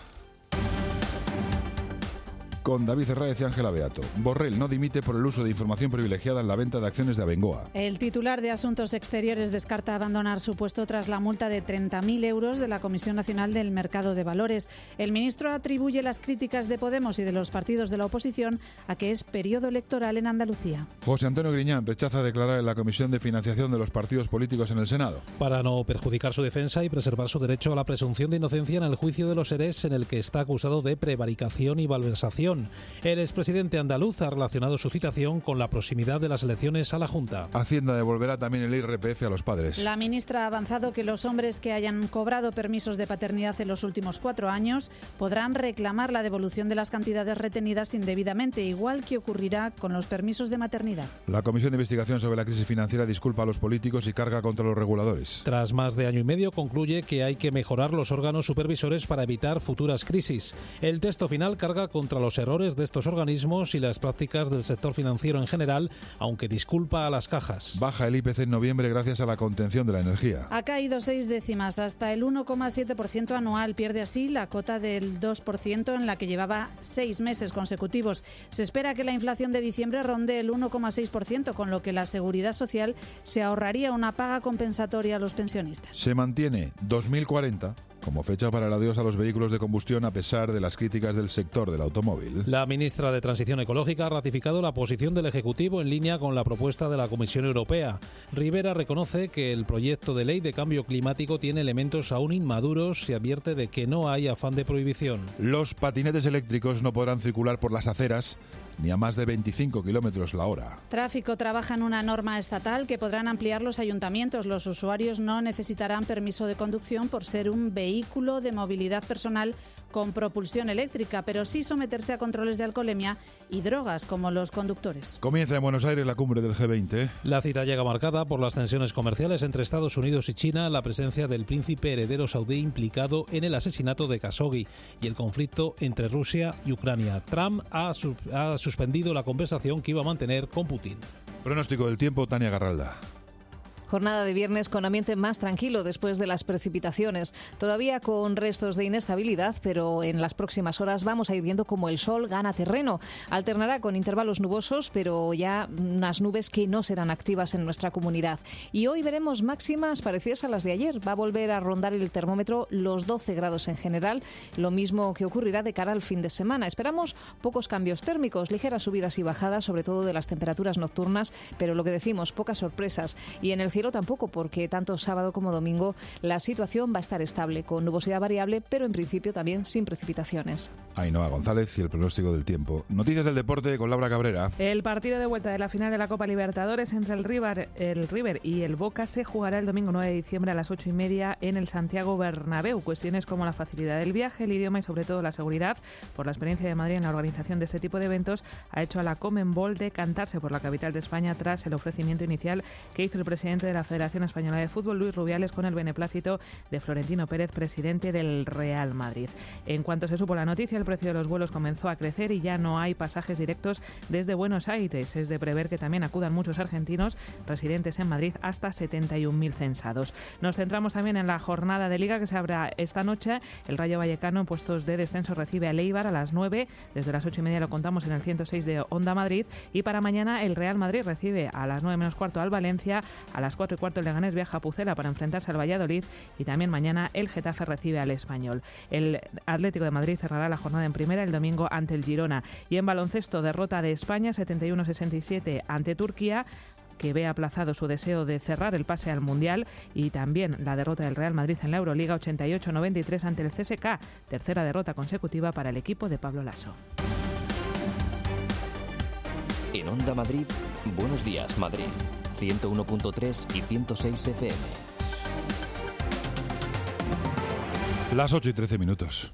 Con David Herráez y Ángela Beato. Borrell no dimite por el uso de información privilegiada en la venta de acciones de Abengoa. El titular de Asuntos Exteriores descarta abandonar su puesto tras la multa de 30.000 euros de la Comisión Nacional del Mercado de Valores. El ministro atribuye las críticas de Podemos y de los partidos de la oposición a que es periodo electoral en Andalucía. José Antonio Griñán rechaza declarar en la Comisión de Financiación de los Partidos Políticos en el Senado. Para no perjudicar su defensa y preservar su derecho a la presunción de inocencia en el juicio de los ERES, en el que está acusado de prevaricación y malversación. El expresidente andaluz ha relacionado su citación con la proximidad de las elecciones a la Junta. Hacienda devolverá también el IRPF a los padres. La ministra ha avanzado que los hombres que hayan cobrado permisos de paternidad en los últimos 4 años podrán reclamar la devolución de las cantidades retenidas indebidamente, igual que ocurrirá con los permisos de maternidad. La Comisión de Investigación sobre la Crisis Financiera disculpa a los políticos y carga contra los reguladores. Tras más de año y medio, concluye que hay que mejorar los órganos supervisores para evitar futuras crisis. El texto final carga contra los errores de estos organismos y las prácticas del sector financiero en general, aunque disculpa a las cajas. Baja el IPC en noviembre gracias a la contención de la energía. Ha caído 6 décimas hasta el 1,7% anual. Pierde así la cota del 2% en la que llevaba 6 meses consecutivos. Se espera que la inflación de diciembre ronde el 1,6%, con lo que la Seguridad Social se ahorraría una paga compensatoria a los pensionistas. Se mantiene 2040 como fecha para el adiós a los vehículos de combustión, a pesar de las críticas del sector del automóvil. La ministra de Transición Ecológica ha ratificado la posición del Ejecutivo en línea con la propuesta de la Comisión Europea. Rivera reconoce que el proyecto de ley de cambio climático tiene elementos aún inmaduros y advierte de que no hay afán de prohibición. Los patinetes eléctricos no podrán circular por las aceras ni a más de 25 kilómetros la hora. Tráfico trabaja en una norma estatal que podrán ampliar los ayuntamientos. Los usuarios no necesitarán permiso de conducción por ser un vehículo de movilidad personal con propulsión eléctrica, pero sí someterse a controles de alcoholemia y drogas, como los conductores. Comienza en Buenos Aires la cumbre del G20. La cita llega marcada por las tensiones comerciales entre Estados Unidos y China, la presencia del príncipe heredero saudí implicado en el asesinato de Khashoggi y el conflicto entre Rusia y Ucrania. Trump ha suspendido la conversación que iba a mantener con Putin. Pronóstico del tiempo, Tania Garralda. Jornada de viernes con ambiente más tranquilo después de las precipitaciones. Todavía con restos de inestabilidad, pero en las próximas horas vamos a ir viendo cómo el sol gana terreno. Alternará con intervalos nubosos, pero ya unas nubes que no serán activas en nuestra comunidad. Y hoy veremos máximas parecidas a las de ayer. Va a volver a rondar el termómetro los 12 grados en general, lo mismo que ocurrirá de cara al fin de semana. Esperamos pocos cambios térmicos, ligeras subidas y bajadas, sobre todo de las temperaturas nocturnas, pero lo que decimos, pocas sorpresas. Y en el cielo tampoco, porque tanto sábado como domingo la situación va a estar estable, con nubosidad variable, pero en principio también sin precipitaciones. Ainhoa González y el pronóstico del tiempo. Noticias del deporte con Laura Cabrera. El partido de vuelta de la final de la Copa Libertadores entre el River y el Boca se jugará el domingo 9 de diciembre a las 8:30 en el Santiago Bernabéu. Cuestiones como la facilidad del viaje, el idioma y sobre todo la seguridad, por la experiencia de Madrid en la organización de este tipo de eventos, ha hecho a la Conmebol decantarse por la capital de España tras el ofrecimiento inicial que hizo el presidente de la Federación Española de Fútbol, Luis Rubiales, con el beneplácito de Florentino Pérez, presidente del Real Madrid. En cuanto se supo la noticia, el precio de los vuelos comenzó a crecer y ya no hay pasajes directos desde Buenos Aires. Es de prever que también acudan muchos argentinos residentes en Madrid, hasta 71.000 censados. Nos centramos también en la jornada de Liga que se abre esta noche. El Rayo Vallecano, en puestos de descenso, recibe a Eibar a las 9. Desde las 8:30 lo contamos en el 106 de Onda Madrid. Y para mañana el Real Madrid recibe a las 9 menos cuarto al Valencia. A las 4:15 el Leganés viaja a Pucela para enfrentarse al Valladolid. Y también mañana el Getafe recibe al Español. El Atlético de Madrid cerrará la jornada en primera el domingo ante el Girona. Y en baloncesto, derrota de España 71-67 ante Turquía. que ve aplazado su deseo de cerrar el pase al Mundial, y también la derrota del Real Madrid en la Euroliga 88-93 ante el CSKA, tercera derrota consecutiva para el equipo de Pablo Lasso. En Onda Madrid, Buenos Días Madrid, 101.3 y 106 FM. Las 8:13.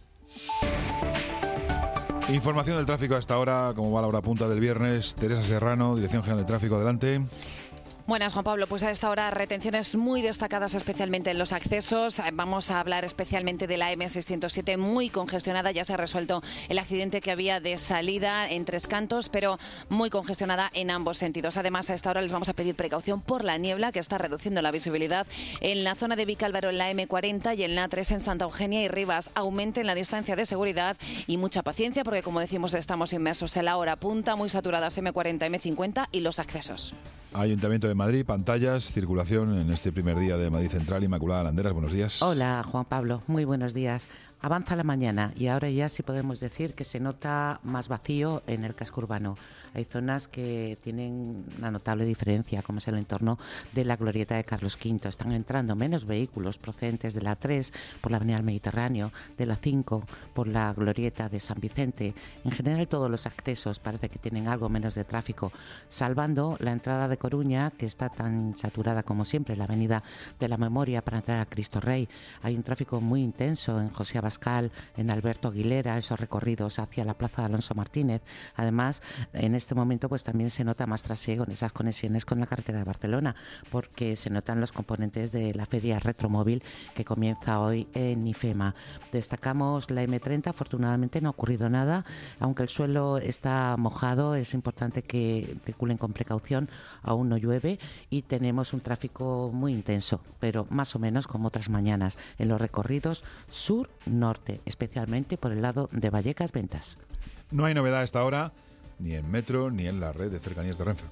Información del tráfico a esta hora, como va la hora punta del viernes. Teresa Serrano, Dirección General de Tráfico, adelante. Buenas, Juan Pablo. Pues a esta hora retenciones muy destacadas, especialmente en los accesos. Vamos a hablar especialmente de la M607, muy congestionada. Ya se ha resuelto el accidente que había de salida en Tres Cantos, pero muy congestionada en ambos sentidos. Además, a esta hora les vamos a pedir precaución por la niebla, que está reduciendo la visibilidad en la zona de Vicálvaro, en la M40 y en la A3 en Santa Eugenia y Rivas. Aumenten la distancia de seguridad y mucha paciencia, porque, como decimos, estamos inmersos en la hora punta, muy saturadas M40, M50 y los accesos. Ayuntamiento de Madrid, pantallas, circulación en este primer día de Madrid Central. Inmaculada Landeras, buenos días. Hola, Juan Pablo, muy buenos días. Avanza la mañana y ahora ya sí podemos decir que se nota más vacío en el casco urbano. Hay zonas que tienen una notable diferencia, como es el entorno de la glorieta de Carlos V. Están entrando menos vehículos procedentes de la 3 por la avenida del Mediterráneo, de la 5 por la glorieta de San Vicente. En general todos los accesos parece que tienen algo menos de tráfico, salvando la entrada de Coruña, que está tan saturada como siempre, la avenida de la Memoria para entrar a Cristo Rey. Hay un tráfico muy intenso en José Abascal, en Alberto Aguilera, esos recorridos hacia la Plaza de Alonso Martínez. Además, en este momento pues también se nota más trasiego en esas conexiones con la carretera de Barcelona, porque se notan los componentes de la feria Retromóvil que comienza hoy en IFEMA. Destacamos la M30, afortunadamente no ha ocurrido nada, aunque el suelo está mojado, es importante que circulen con precaución, aún no llueve y tenemos un tráfico muy intenso, pero más o menos como otras mañanas en los recorridos sur-norte, especialmente por el lado de Vallecas Ventas. No hay novedad a esta hora, ni en Metro, ni en la red de cercanías de Renfe.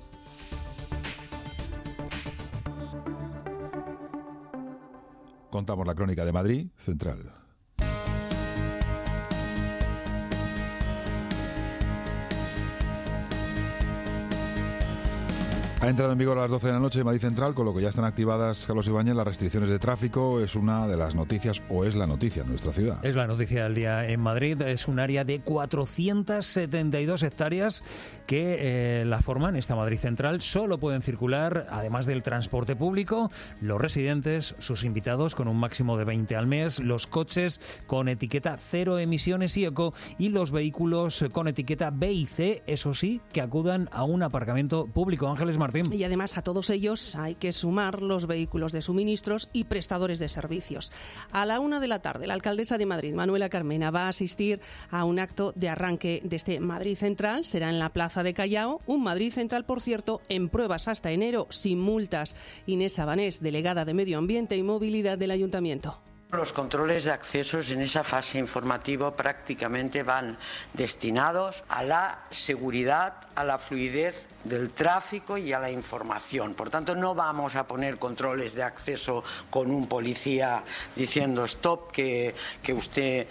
Contamos la crónica de Madrid Central. Ha entrado en vigor a las 12 de la noche en Madrid Central, con lo que ya están activadas, Carlos Ibáñez, las restricciones de tráfico. Es una de las noticias, o es la noticia en nuestra ciudad. Es la noticia del día en Madrid. Es un área de 472 hectáreas que la forman esta Madrid Central. Solo pueden circular, además del transporte público, los residentes, sus invitados con un máximo de 20 al mes, los coches con etiqueta cero emisiones y eco y los vehículos con etiqueta B y C, eso sí, que acudan a un aparcamiento público. Ángeles Martín. Y además a todos ellos hay que sumar los vehículos de suministros y prestadores de servicios. A la 1 de la tarde, la alcaldesa de Madrid, Manuela Carmena, va a asistir a un acto de arranque de este Madrid Central. Será en la Plaza de Callao, un Madrid Central, por cierto, en pruebas hasta enero, sin multas. Inés Sabanés, delegada de Medio Ambiente y Movilidad del Ayuntamiento. Los controles de accesos en esa fase informativa prácticamente van destinados a la seguridad, a la fluidez del tráfico y a la información. Por tanto, no vamos a poner controles de acceso con un policía diciendo stop, que usted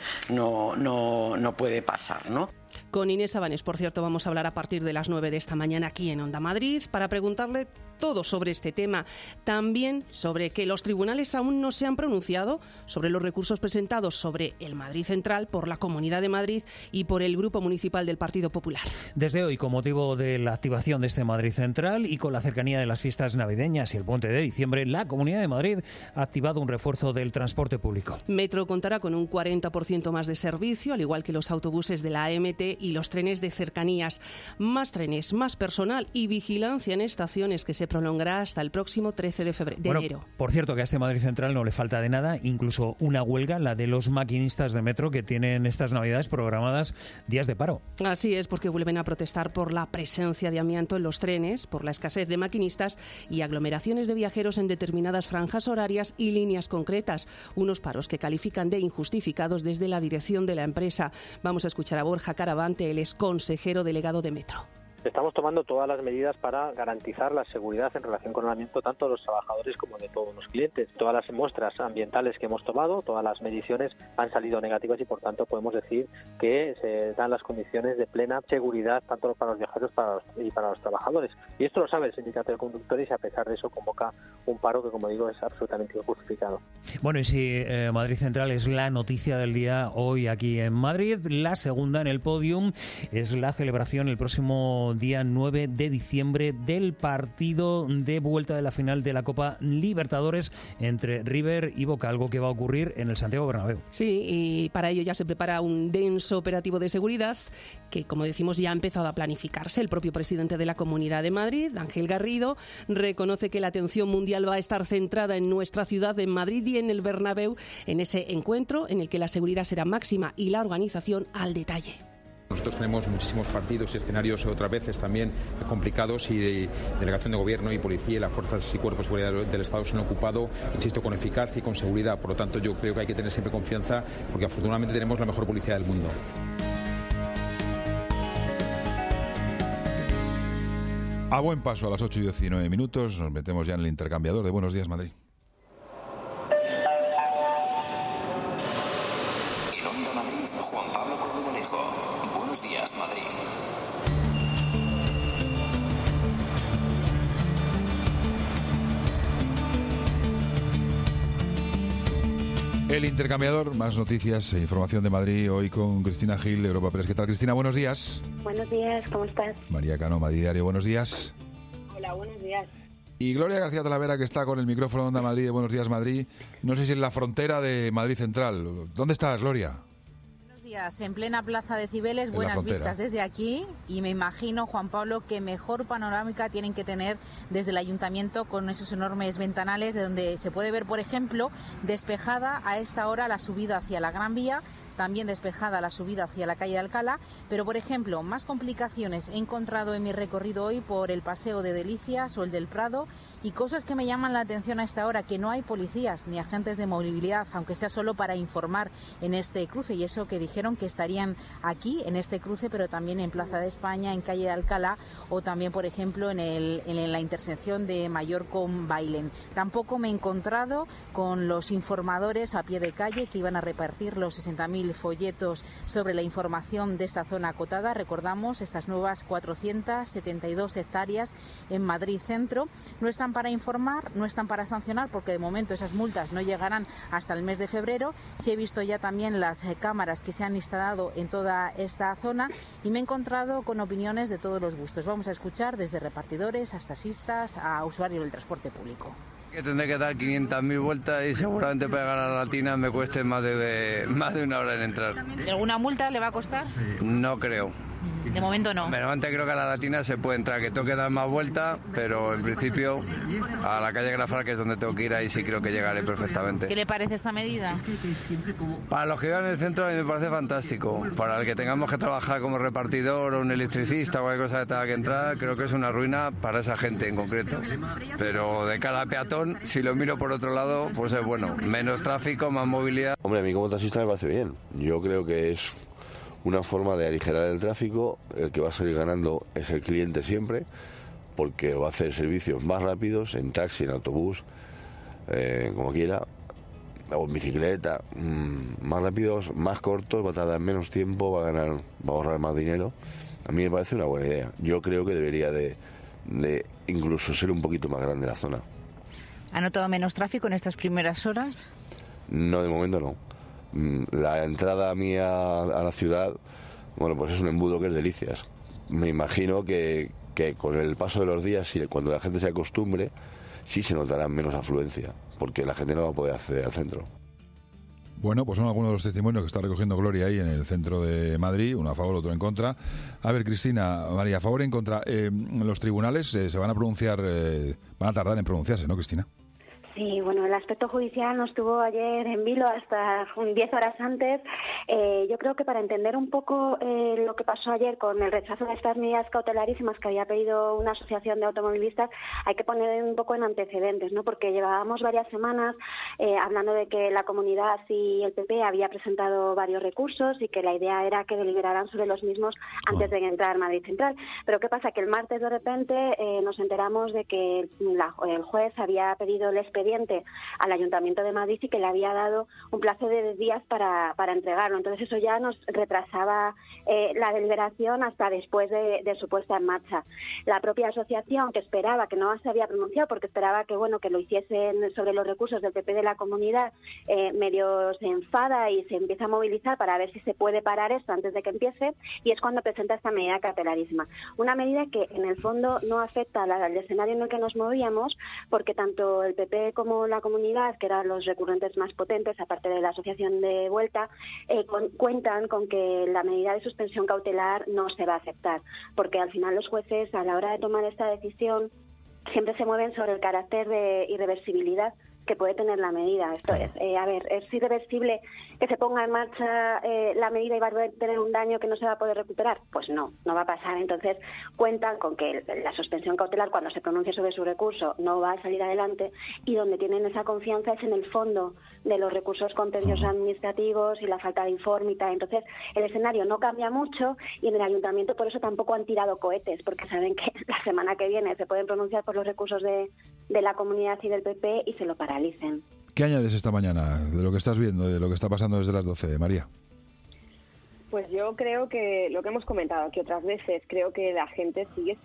no puede pasar, ¿no? Con Inés Sabanés, por cierto, vamos a hablar a partir de las 9 de esta mañana aquí en Onda Madrid para preguntarle todo sobre este tema. También sobre que los tribunales aún no se han pronunciado sobre los recursos presentados sobre el Madrid Central por la Comunidad de Madrid y por el Grupo Municipal del Partido Popular. Desde hoy, con motivo de la activación de este Madrid Central y con la cercanía de las fiestas navideñas y el puente de diciembre, la Comunidad de Madrid ha activado un refuerzo del transporte público. Metro contará con un 40% más de servicio, al igual que los autobuses de la AMT y los trenes de cercanías. Más trenes, más personal y vigilancia en estaciones, que se prolongará hasta el próximo 13 de enero. Por cierto, que a este Madrid Central no le falta de nada, incluso una huelga, la de los maquinistas de metro, que tienen estas Navidades programadas días de paro. Así es, porque vuelven a protestar por la presencia de amianto en los trenes, por la escasez de maquinistas y aglomeraciones de viajeros en determinadas franjas horarias y líneas concretas. Unos paros que califican de injustificados desde la dirección de la empresa. Vamos a escuchar a Borja Caravante, el ex consejero delegado de Metro. estamos tomando todas las medidas para garantizar la seguridad en relación con el aislamiento tanto de los trabajadores como de todos los clientes. Todas las muestras ambientales que hemos tomado, todas las mediciones han salido negativas y por tanto podemos decir que se dan las condiciones de plena seguridad tanto para los viajeros y para los trabajadores. Y esto lo sabe el sindicato de conductores y a pesar de eso convoca un paro que, como digo, es absolutamente injustificado. Bueno, y si Madrid Central es la noticia del día hoy aquí en Madrid, la segunda en el podium es la celebración el próximo día 9 de diciembre del partido de vuelta de la final de la Copa Libertadores entre River y Boca, algo que va a ocurrir en el Santiago Bernabéu. Sí, y para ello ya se prepara un denso operativo de seguridad que, como decimos, ya ha empezado a planificarse. El propio presidente de la Comunidad de Madrid, Ángel Garrido, reconoce que la atención mundial va a estar centrada en nuestra ciudad, en Madrid y en el Bernabéu, en ese encuentro en el que la seguridad será máxima y la organización al detalle. Nosotros tenemos muchísimos partidos y escenarios otras veces también complicados y delegación de gobierno y policía y las fuerzas y cuerpos de seguridad del Estado se han ocupado, insisto, con eficacia y con seguridad. Por lo tanto, yo creo que hay que tener siempre confianza porque afortunadamente tenemos la mejor policía del mundo. A buen paso, a las 8:19 minutos, nos metemos ya en el intercambiador de Buenos Días Madrid. En Onda Madrid, Juan Pablo Colmenarejo. Buenos Días Madrid. El intercambiador, más noticias e información de Madrid hoy con Cristina Gil de Europa Press. ¿Qué tal, Cristina? Buenos días. Buenos días, ¿cómo estás? María Cano, Madrid Diario, buenos días. Hola, buenos días. Y Gloria García Talavera, que está con el micrófono de Onda Madrid de Buenos Días Madrid, no sé si en la frontera de Madrid Central. ¿Dónde estás, Gloria? Días, en plena Plaza de Cibeles, buenas vistas desde aquí y me imagino, Juan Pablo, que mejor panorámica tienen que tener desde el ayuntamiento con esos enormes ventanales de donde se puede ver, por ejemplo, despejada a esta hora la subida hacia la Gran Vía, también despejada la subida hacia la calle de Alcalá, pero por ejemplo, más complicaciones he encontrado en mi recorrido hoy por el Paseo de Delicias o el del Prado y cosas que me llaman la atención a esta hora, que no hay policías ni agentes de movilidad, aunque sea solo para informar en este cruce y eso que dijeron que estarían aquí en este cruce, pero también en Plaza de España, en calle de Alcalá o también, por ejemplo, en la intersección de Mayor con Bailén. Tampoco me he encontrado con los informadores a pie de calle que iban a repartir los 60.000 folletos sobre la información de esta zona acotada. Recordamos estas nuevas 472 hectáreas en Madrid Centro. No están para informar, no están para sancionar, porque de momento esas multas no llegarán hasta el mes de febrero. Sí he visto ya también las cámaras que se han instalado en toda esta zona y me he encontrado con opiniones de todos los gustos. Vamos a escuchar desde repartidores a taxistas a usuarios del transporte público. Que tendré que dar 500.000 vueltas y seguramente para llegar a la Latina me cueste más de una hora en entrar. ¿Alguna multa le va a costar? No creo. De momento no. Pero antes creo que a la Latina se puede entrar, que tengo que dar más vueltas, pero en principio a la calle Grafal, que es donde tengo que ir, ahí sí creo que llegaré perfectamente. ¿Qué le parece esta medida? Para los que vivan en el centro a mí me parece fantástico. Para el que tengamos que trabajar como repartidor o un electricista o cualquier cosa que tenga que entrar, creo que es una ruina para esa gente en concreto. Pero de cara a peatón, si lo miro por otro lado, pues es bueno. Menos tráfico, más movilidad. Hombre, a mí como taxista me parece bien. Yo creo que es una forma de aligerar el tráfico. El que va a salir ganando es el cliente siempre, porque va a hacer servicios más rápidos en taxi, en autobús, como quiera, o en bicicleta, más rápidos, más cortos, va a tardar menos tiempo, va a ahorrar más dinero. A mí me parece una buena idea. Yo creo que debería de incluso ser un poquito más grande la zona. ¿Ha notado menos tráfico en estas primeras horas? No, de momento no. La entrada mía a la ciudad, bueno, pues es un embudo que es Delicias. Me imagino que con el paso de los días, cuando la gente se acostumbre, sí se notará menos afluencia, porque la gente no va a poder acceder al centro. Bueno, pues son algunos de los testimonios que está recogiendo Gloria ahí en el centro de Madrid, uno a favor, otro en contra. A ver, Cristina, María, a favor y en contra. Los tribunales se van a pronunciar, van a tardar en pronunciarse, ¿no, Cristina? Sí, bueno, el aspecto judicial nos tuvo ayer en vilo hasta 10 horas antes. Yo creo que para entender un poco lo que pasó ayer con el rechazo de estas medidas cautelarísimas que había pedido una asociación de automovilistas, hay que poner un poco en antecedentes, ¿no? Porque llevábamos varias semanas hablando de que la comunidad y el PP había presentado varios recursos y que la idea era que deliberaran sobre los mismos antes de entrar Madrid Central. Pero ¿qué pasa? Que el martes de repente nos enteramos de que el juez había pedido el expediente al Ayuntamiento de Madrid y que le había dado un plazo de 10 días para entregarlo. Entonces eso ya nos retrasaba la deliberación hasta después de su puesta en marcha. La propia asociación, que esperaba, que no se había pronunciado porque esperaba que lo hiciesen sobre los recursos del PP de la comunidad, medio se enfada y se empieza a movilizar para ver si se puede parar esto antes de que empiece, y es cuando presenta esta medida cautelarísima. Una medida que en el fondo no afecta al escenario en el que nos movíamos, porque tanto el PP como la comunidad, que eran los recurrentes más potentes, aparte de la asociación de Vuelta, cuentan con que la medida de suspensión cautelar no se va a aceptar, porque al final los jueces, a la hora de tomar esta decisión, siempre se mueven sobre el carácter de irreversibilidad que puede tener la medida. Esto es, ¿es irreversible que se ponga en marcha la medida y va a tener un daño que no se va a poder recuperar? Pues no va a pasar. Entonces cuentan con que la suspensión cautelar, cuando se pronuncie sobre su recurso, no va a salir adelante, y donde tienen esa confianza es en el fondo de los recursos contenciosos administrativos y la falta de informe y tal. Entonces el escenario no cambia mucho, y en el Ayuntamiento por eso tampoco han tirado cohetes, porque saben que la semana que viene se pueden pronunciar por los recursos de la comunidad y del PP y se lo paralicen. ¿Qué añades esta mañana de lo que estás viendo, de lo que está pasando desde las 12, María? Pues yo creo que lo que hemos comentado aquí otras veces, creo que la gente sigue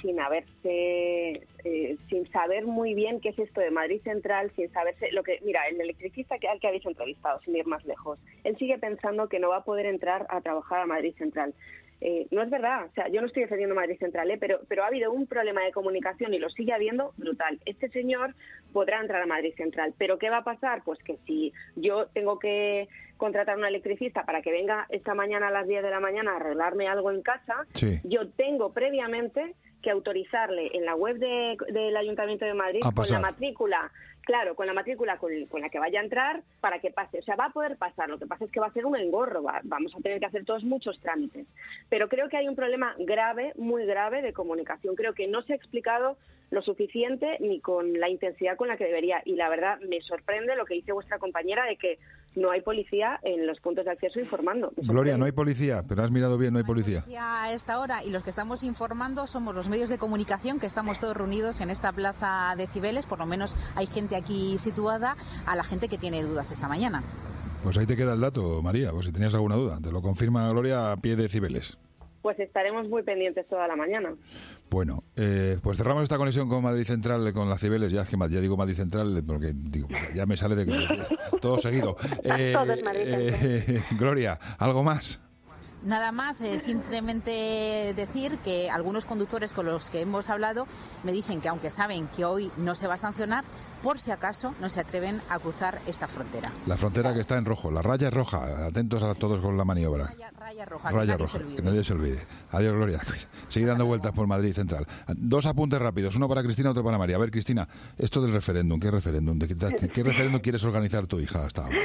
sin saber muy bien qué es esto de Madrid Central, sin saberse mira, el electricista al que habéis entrevistado, sin ir más lejos, él sigue pensando que no va a poder entrar a trabajar a Madrid Central. No es verdad, o sea, yo no estoy defendiendo Madrid Central, pero ha habido un problema de comunicación y lo sigue habiendo brutal. Este señor podrá entrar a Madrid Central, pero ¿qué va a pasar? Pues que si yo tengo que contratar a un electricista para que venga esta mañana a las 10 de la mañana a arreglarme algo en casa, yo tengo previamente que autorizarle en la web del Ayuntamiento de Madrid con la matrícula. Claro, con la matrícula con la que vaya a entrar para que pase. O sea, va a poder pasar. Lo que pasa es que va a ser un engorro. Vamos a tener que hacer todos muchos trámites. Pero creo que hay un problema grave, muy grave, de comunicación. Creo que no se ha explicado lo suficiente ni con la intensidad con la que debería. Y la verdad, me sorprende lo que dice vuestra compañera de que no hay policía en los puntos de acceso informando. Gloria, no hay policía, pero has mirado bien, no hay policía. A esta hora, y los que estamos informando somos los medios de comunicación, que estamos todos reunidos en esta plaza de Cibeles. Por lo menos hay gente aquí situada, a la gente que tiene dudas esta mañana. Pues ahí te queda el dato, María, pues si tenías alguna duda. Te lo confirma Gloria a pie de Cibeles. Pues estaremos muy pendientes toda la mañana. Bueno, pues cerramos esta conexión con Madrid Central, con la Cibeles. Ya digo Madrid Central porque ya me sale de todo seguido. Todo es Madrid Central. Gloria, ¿algo más? Nada más, simplemente decir que algunos conductores con los que hemos hablado me dicen que aunque saben que hoy no se va a sancionar, por si acaso no se atreven a cruzar esta frontera. La frontera que está en rojo, la raya es roja. Atentos a todos con la maniobra. Raya roja, que nadie se olvide. Adiós, Gloria. Sigue dando vueltas por Madrid Central. Dos apuntes rápidos, uno para Cristina, otro para María. A ver, Cristina, esto del referéndum, ¿qué referéndum? ¿Qué referéndum quieres organizar tu hija hasta ahora?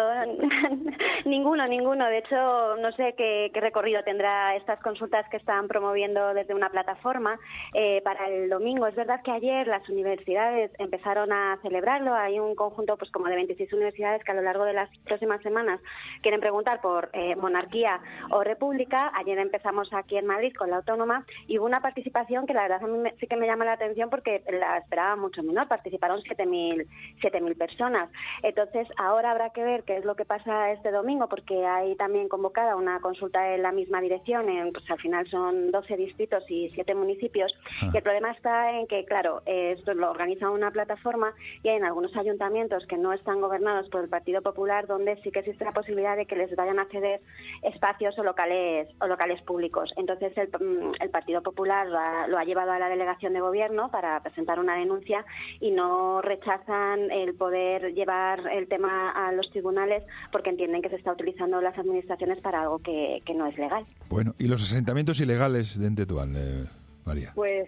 Ninguno. De hecho, no sé qué recorrido tendrá estas consultas que están promoviendo desde una plataforma para el domingo. Es verdad que ayer las universidades empezaron a celebrarlo. Hay un conjunto pues como de 26 universidades que a lo largo de las próximas semanas quieren preguntar por monarquía o república. Ayer empezamos aquí en Madrid con la Autónoma y hubo una participación que la verdad a mí sí que me llama la atención porque la esperaba mucho menor. Participaron 7.000 personas. Entonces, ahora habrá que ver qué es lo que pasa este domingo, porque hay también convocada una consulta en la misma dirección. Pues al final son 12 distritos y 7 municipios. Y el problema está en que, claro, esto lo organiza una plataforma y hay en algunos ayuntamientos que no están gobernados por el Partido Popular donde sí que existe la posibilidad de que les vayan a ceder espacios o locales públicos. Entonces el Partido Popular lo ha llevado a la delegación de gobierno para presentar una denuncia y no rechazan el poder llevar el tema a los tribunales porque entienden que se está utilizando las administraciones para algo que no es legal. Bueno, ¿y los asentamientos ilegales de Tetuán, María? Pues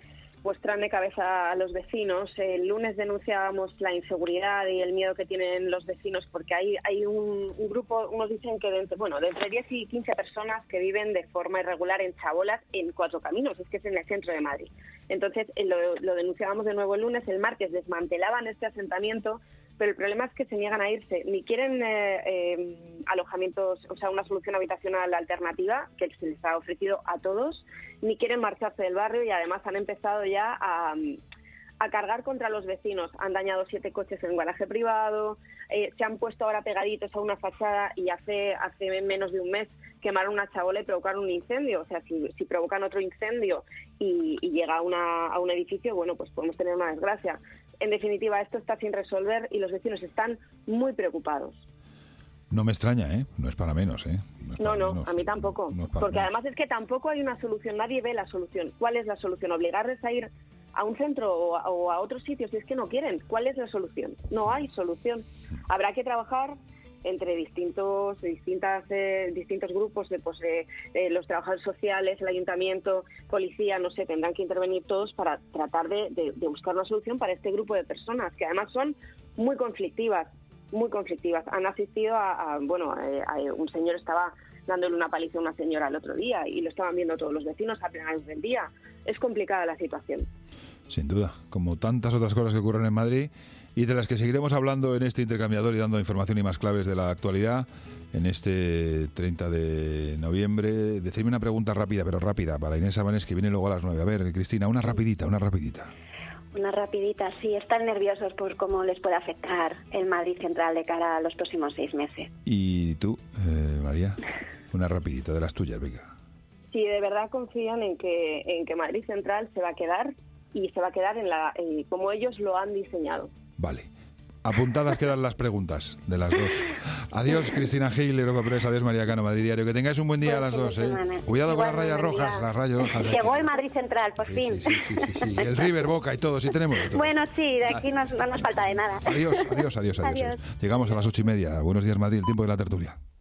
pues traen de cabeza a los vecinos. El lunes denunciábamos la inseguridad y el miedo que tienen los vecinos porque hay un grupo, unos dicen que de entre 10 y 15 personas que viven de forma irregular en chabolas en Cuatro Caminos, es que es en el centro de Madrid. Entonces lo denunciábamos de nuevo el lunes, el martes desmantelaban este asentamiento, pero el problema es que se niegan a irse, ni quieren alojamientos, o sea, una solución habitacional alternativa que se les ha ofrecido a todos, ni quieren marcharse del barrio y además han empezado ya a cargar contra los vecinos. Han dañado 7 coches en un garaje privado, se han puesto ahora pegaditos a una fachada y hace menos de un mes quemaron una chabola y provocaron un incendio. O sea, si provocan otro incendio y llega a un edificio, bueno, pues podemos tener una desgracia. En definitiva, esto está sin resolver y los vecinos están muy preocupados. No me extraña, ¿eh? No es para menos, ¿eh? No, a mí tampoco. Porque además es que tampoco hay una solución, nadie ve la solución. ¿Cuál es la solución? ¿Obligarles a ir a un centro o a otros sitios si es que no quieren? ¿Cuál es la solución? No hay solución. Habrá que trabajar entre distintos grupos, los trabajadores sociales, el ayuntamiento, policía, no sé, tendrán que intervenir todos para tratar de buscar una solución para este grupo de personas, que además son muy conflictivas. Han asistido a un señor estaba dándole una paliza a una señora el otro día y lo estaban viendo todos los vecinos a plena luz del día. Es complicada la situación. Sin duda, como tantas otras cosas que ocurren en Madrid y de las que seguiremos hablando en este intercambiador y dando información y más claves de la actualidad en este 30 de noviembre. Decidme una pregunta rápida, pero rápida, para Inés Abanés, que viene luego a las 9. A ver, Cristina, una rapidita. Una rapidita, sí. Están nerviosos por cómo les puede afectar el Madrid Central de cara a los próximos 6 meses. ¿Y tú, María? Una rapidita, de las tuyas, venga. Si de verdad confían en que Madrid Central se va a quedar y se va a quedar como ellos lo han diseñado. Vale. Apuntadas quedan las preguntas de las dos. Adiós, Cristina Gil, Europa Press. Adiós, María Cano, Madrid Diario. Que tengáis un buen día a las dos, ¿eh? Cuidado con las rayas rojas. Las rayas rojas. Llegó el Madrid Central, por fin. Sí. El River, Boca y todo, sí tenemos. Bueno, sí, de aquí no nos falta de nada. Adiós. Llegamos a las 8:30. Buenos días, Madrid, el tiempo de la tertulia.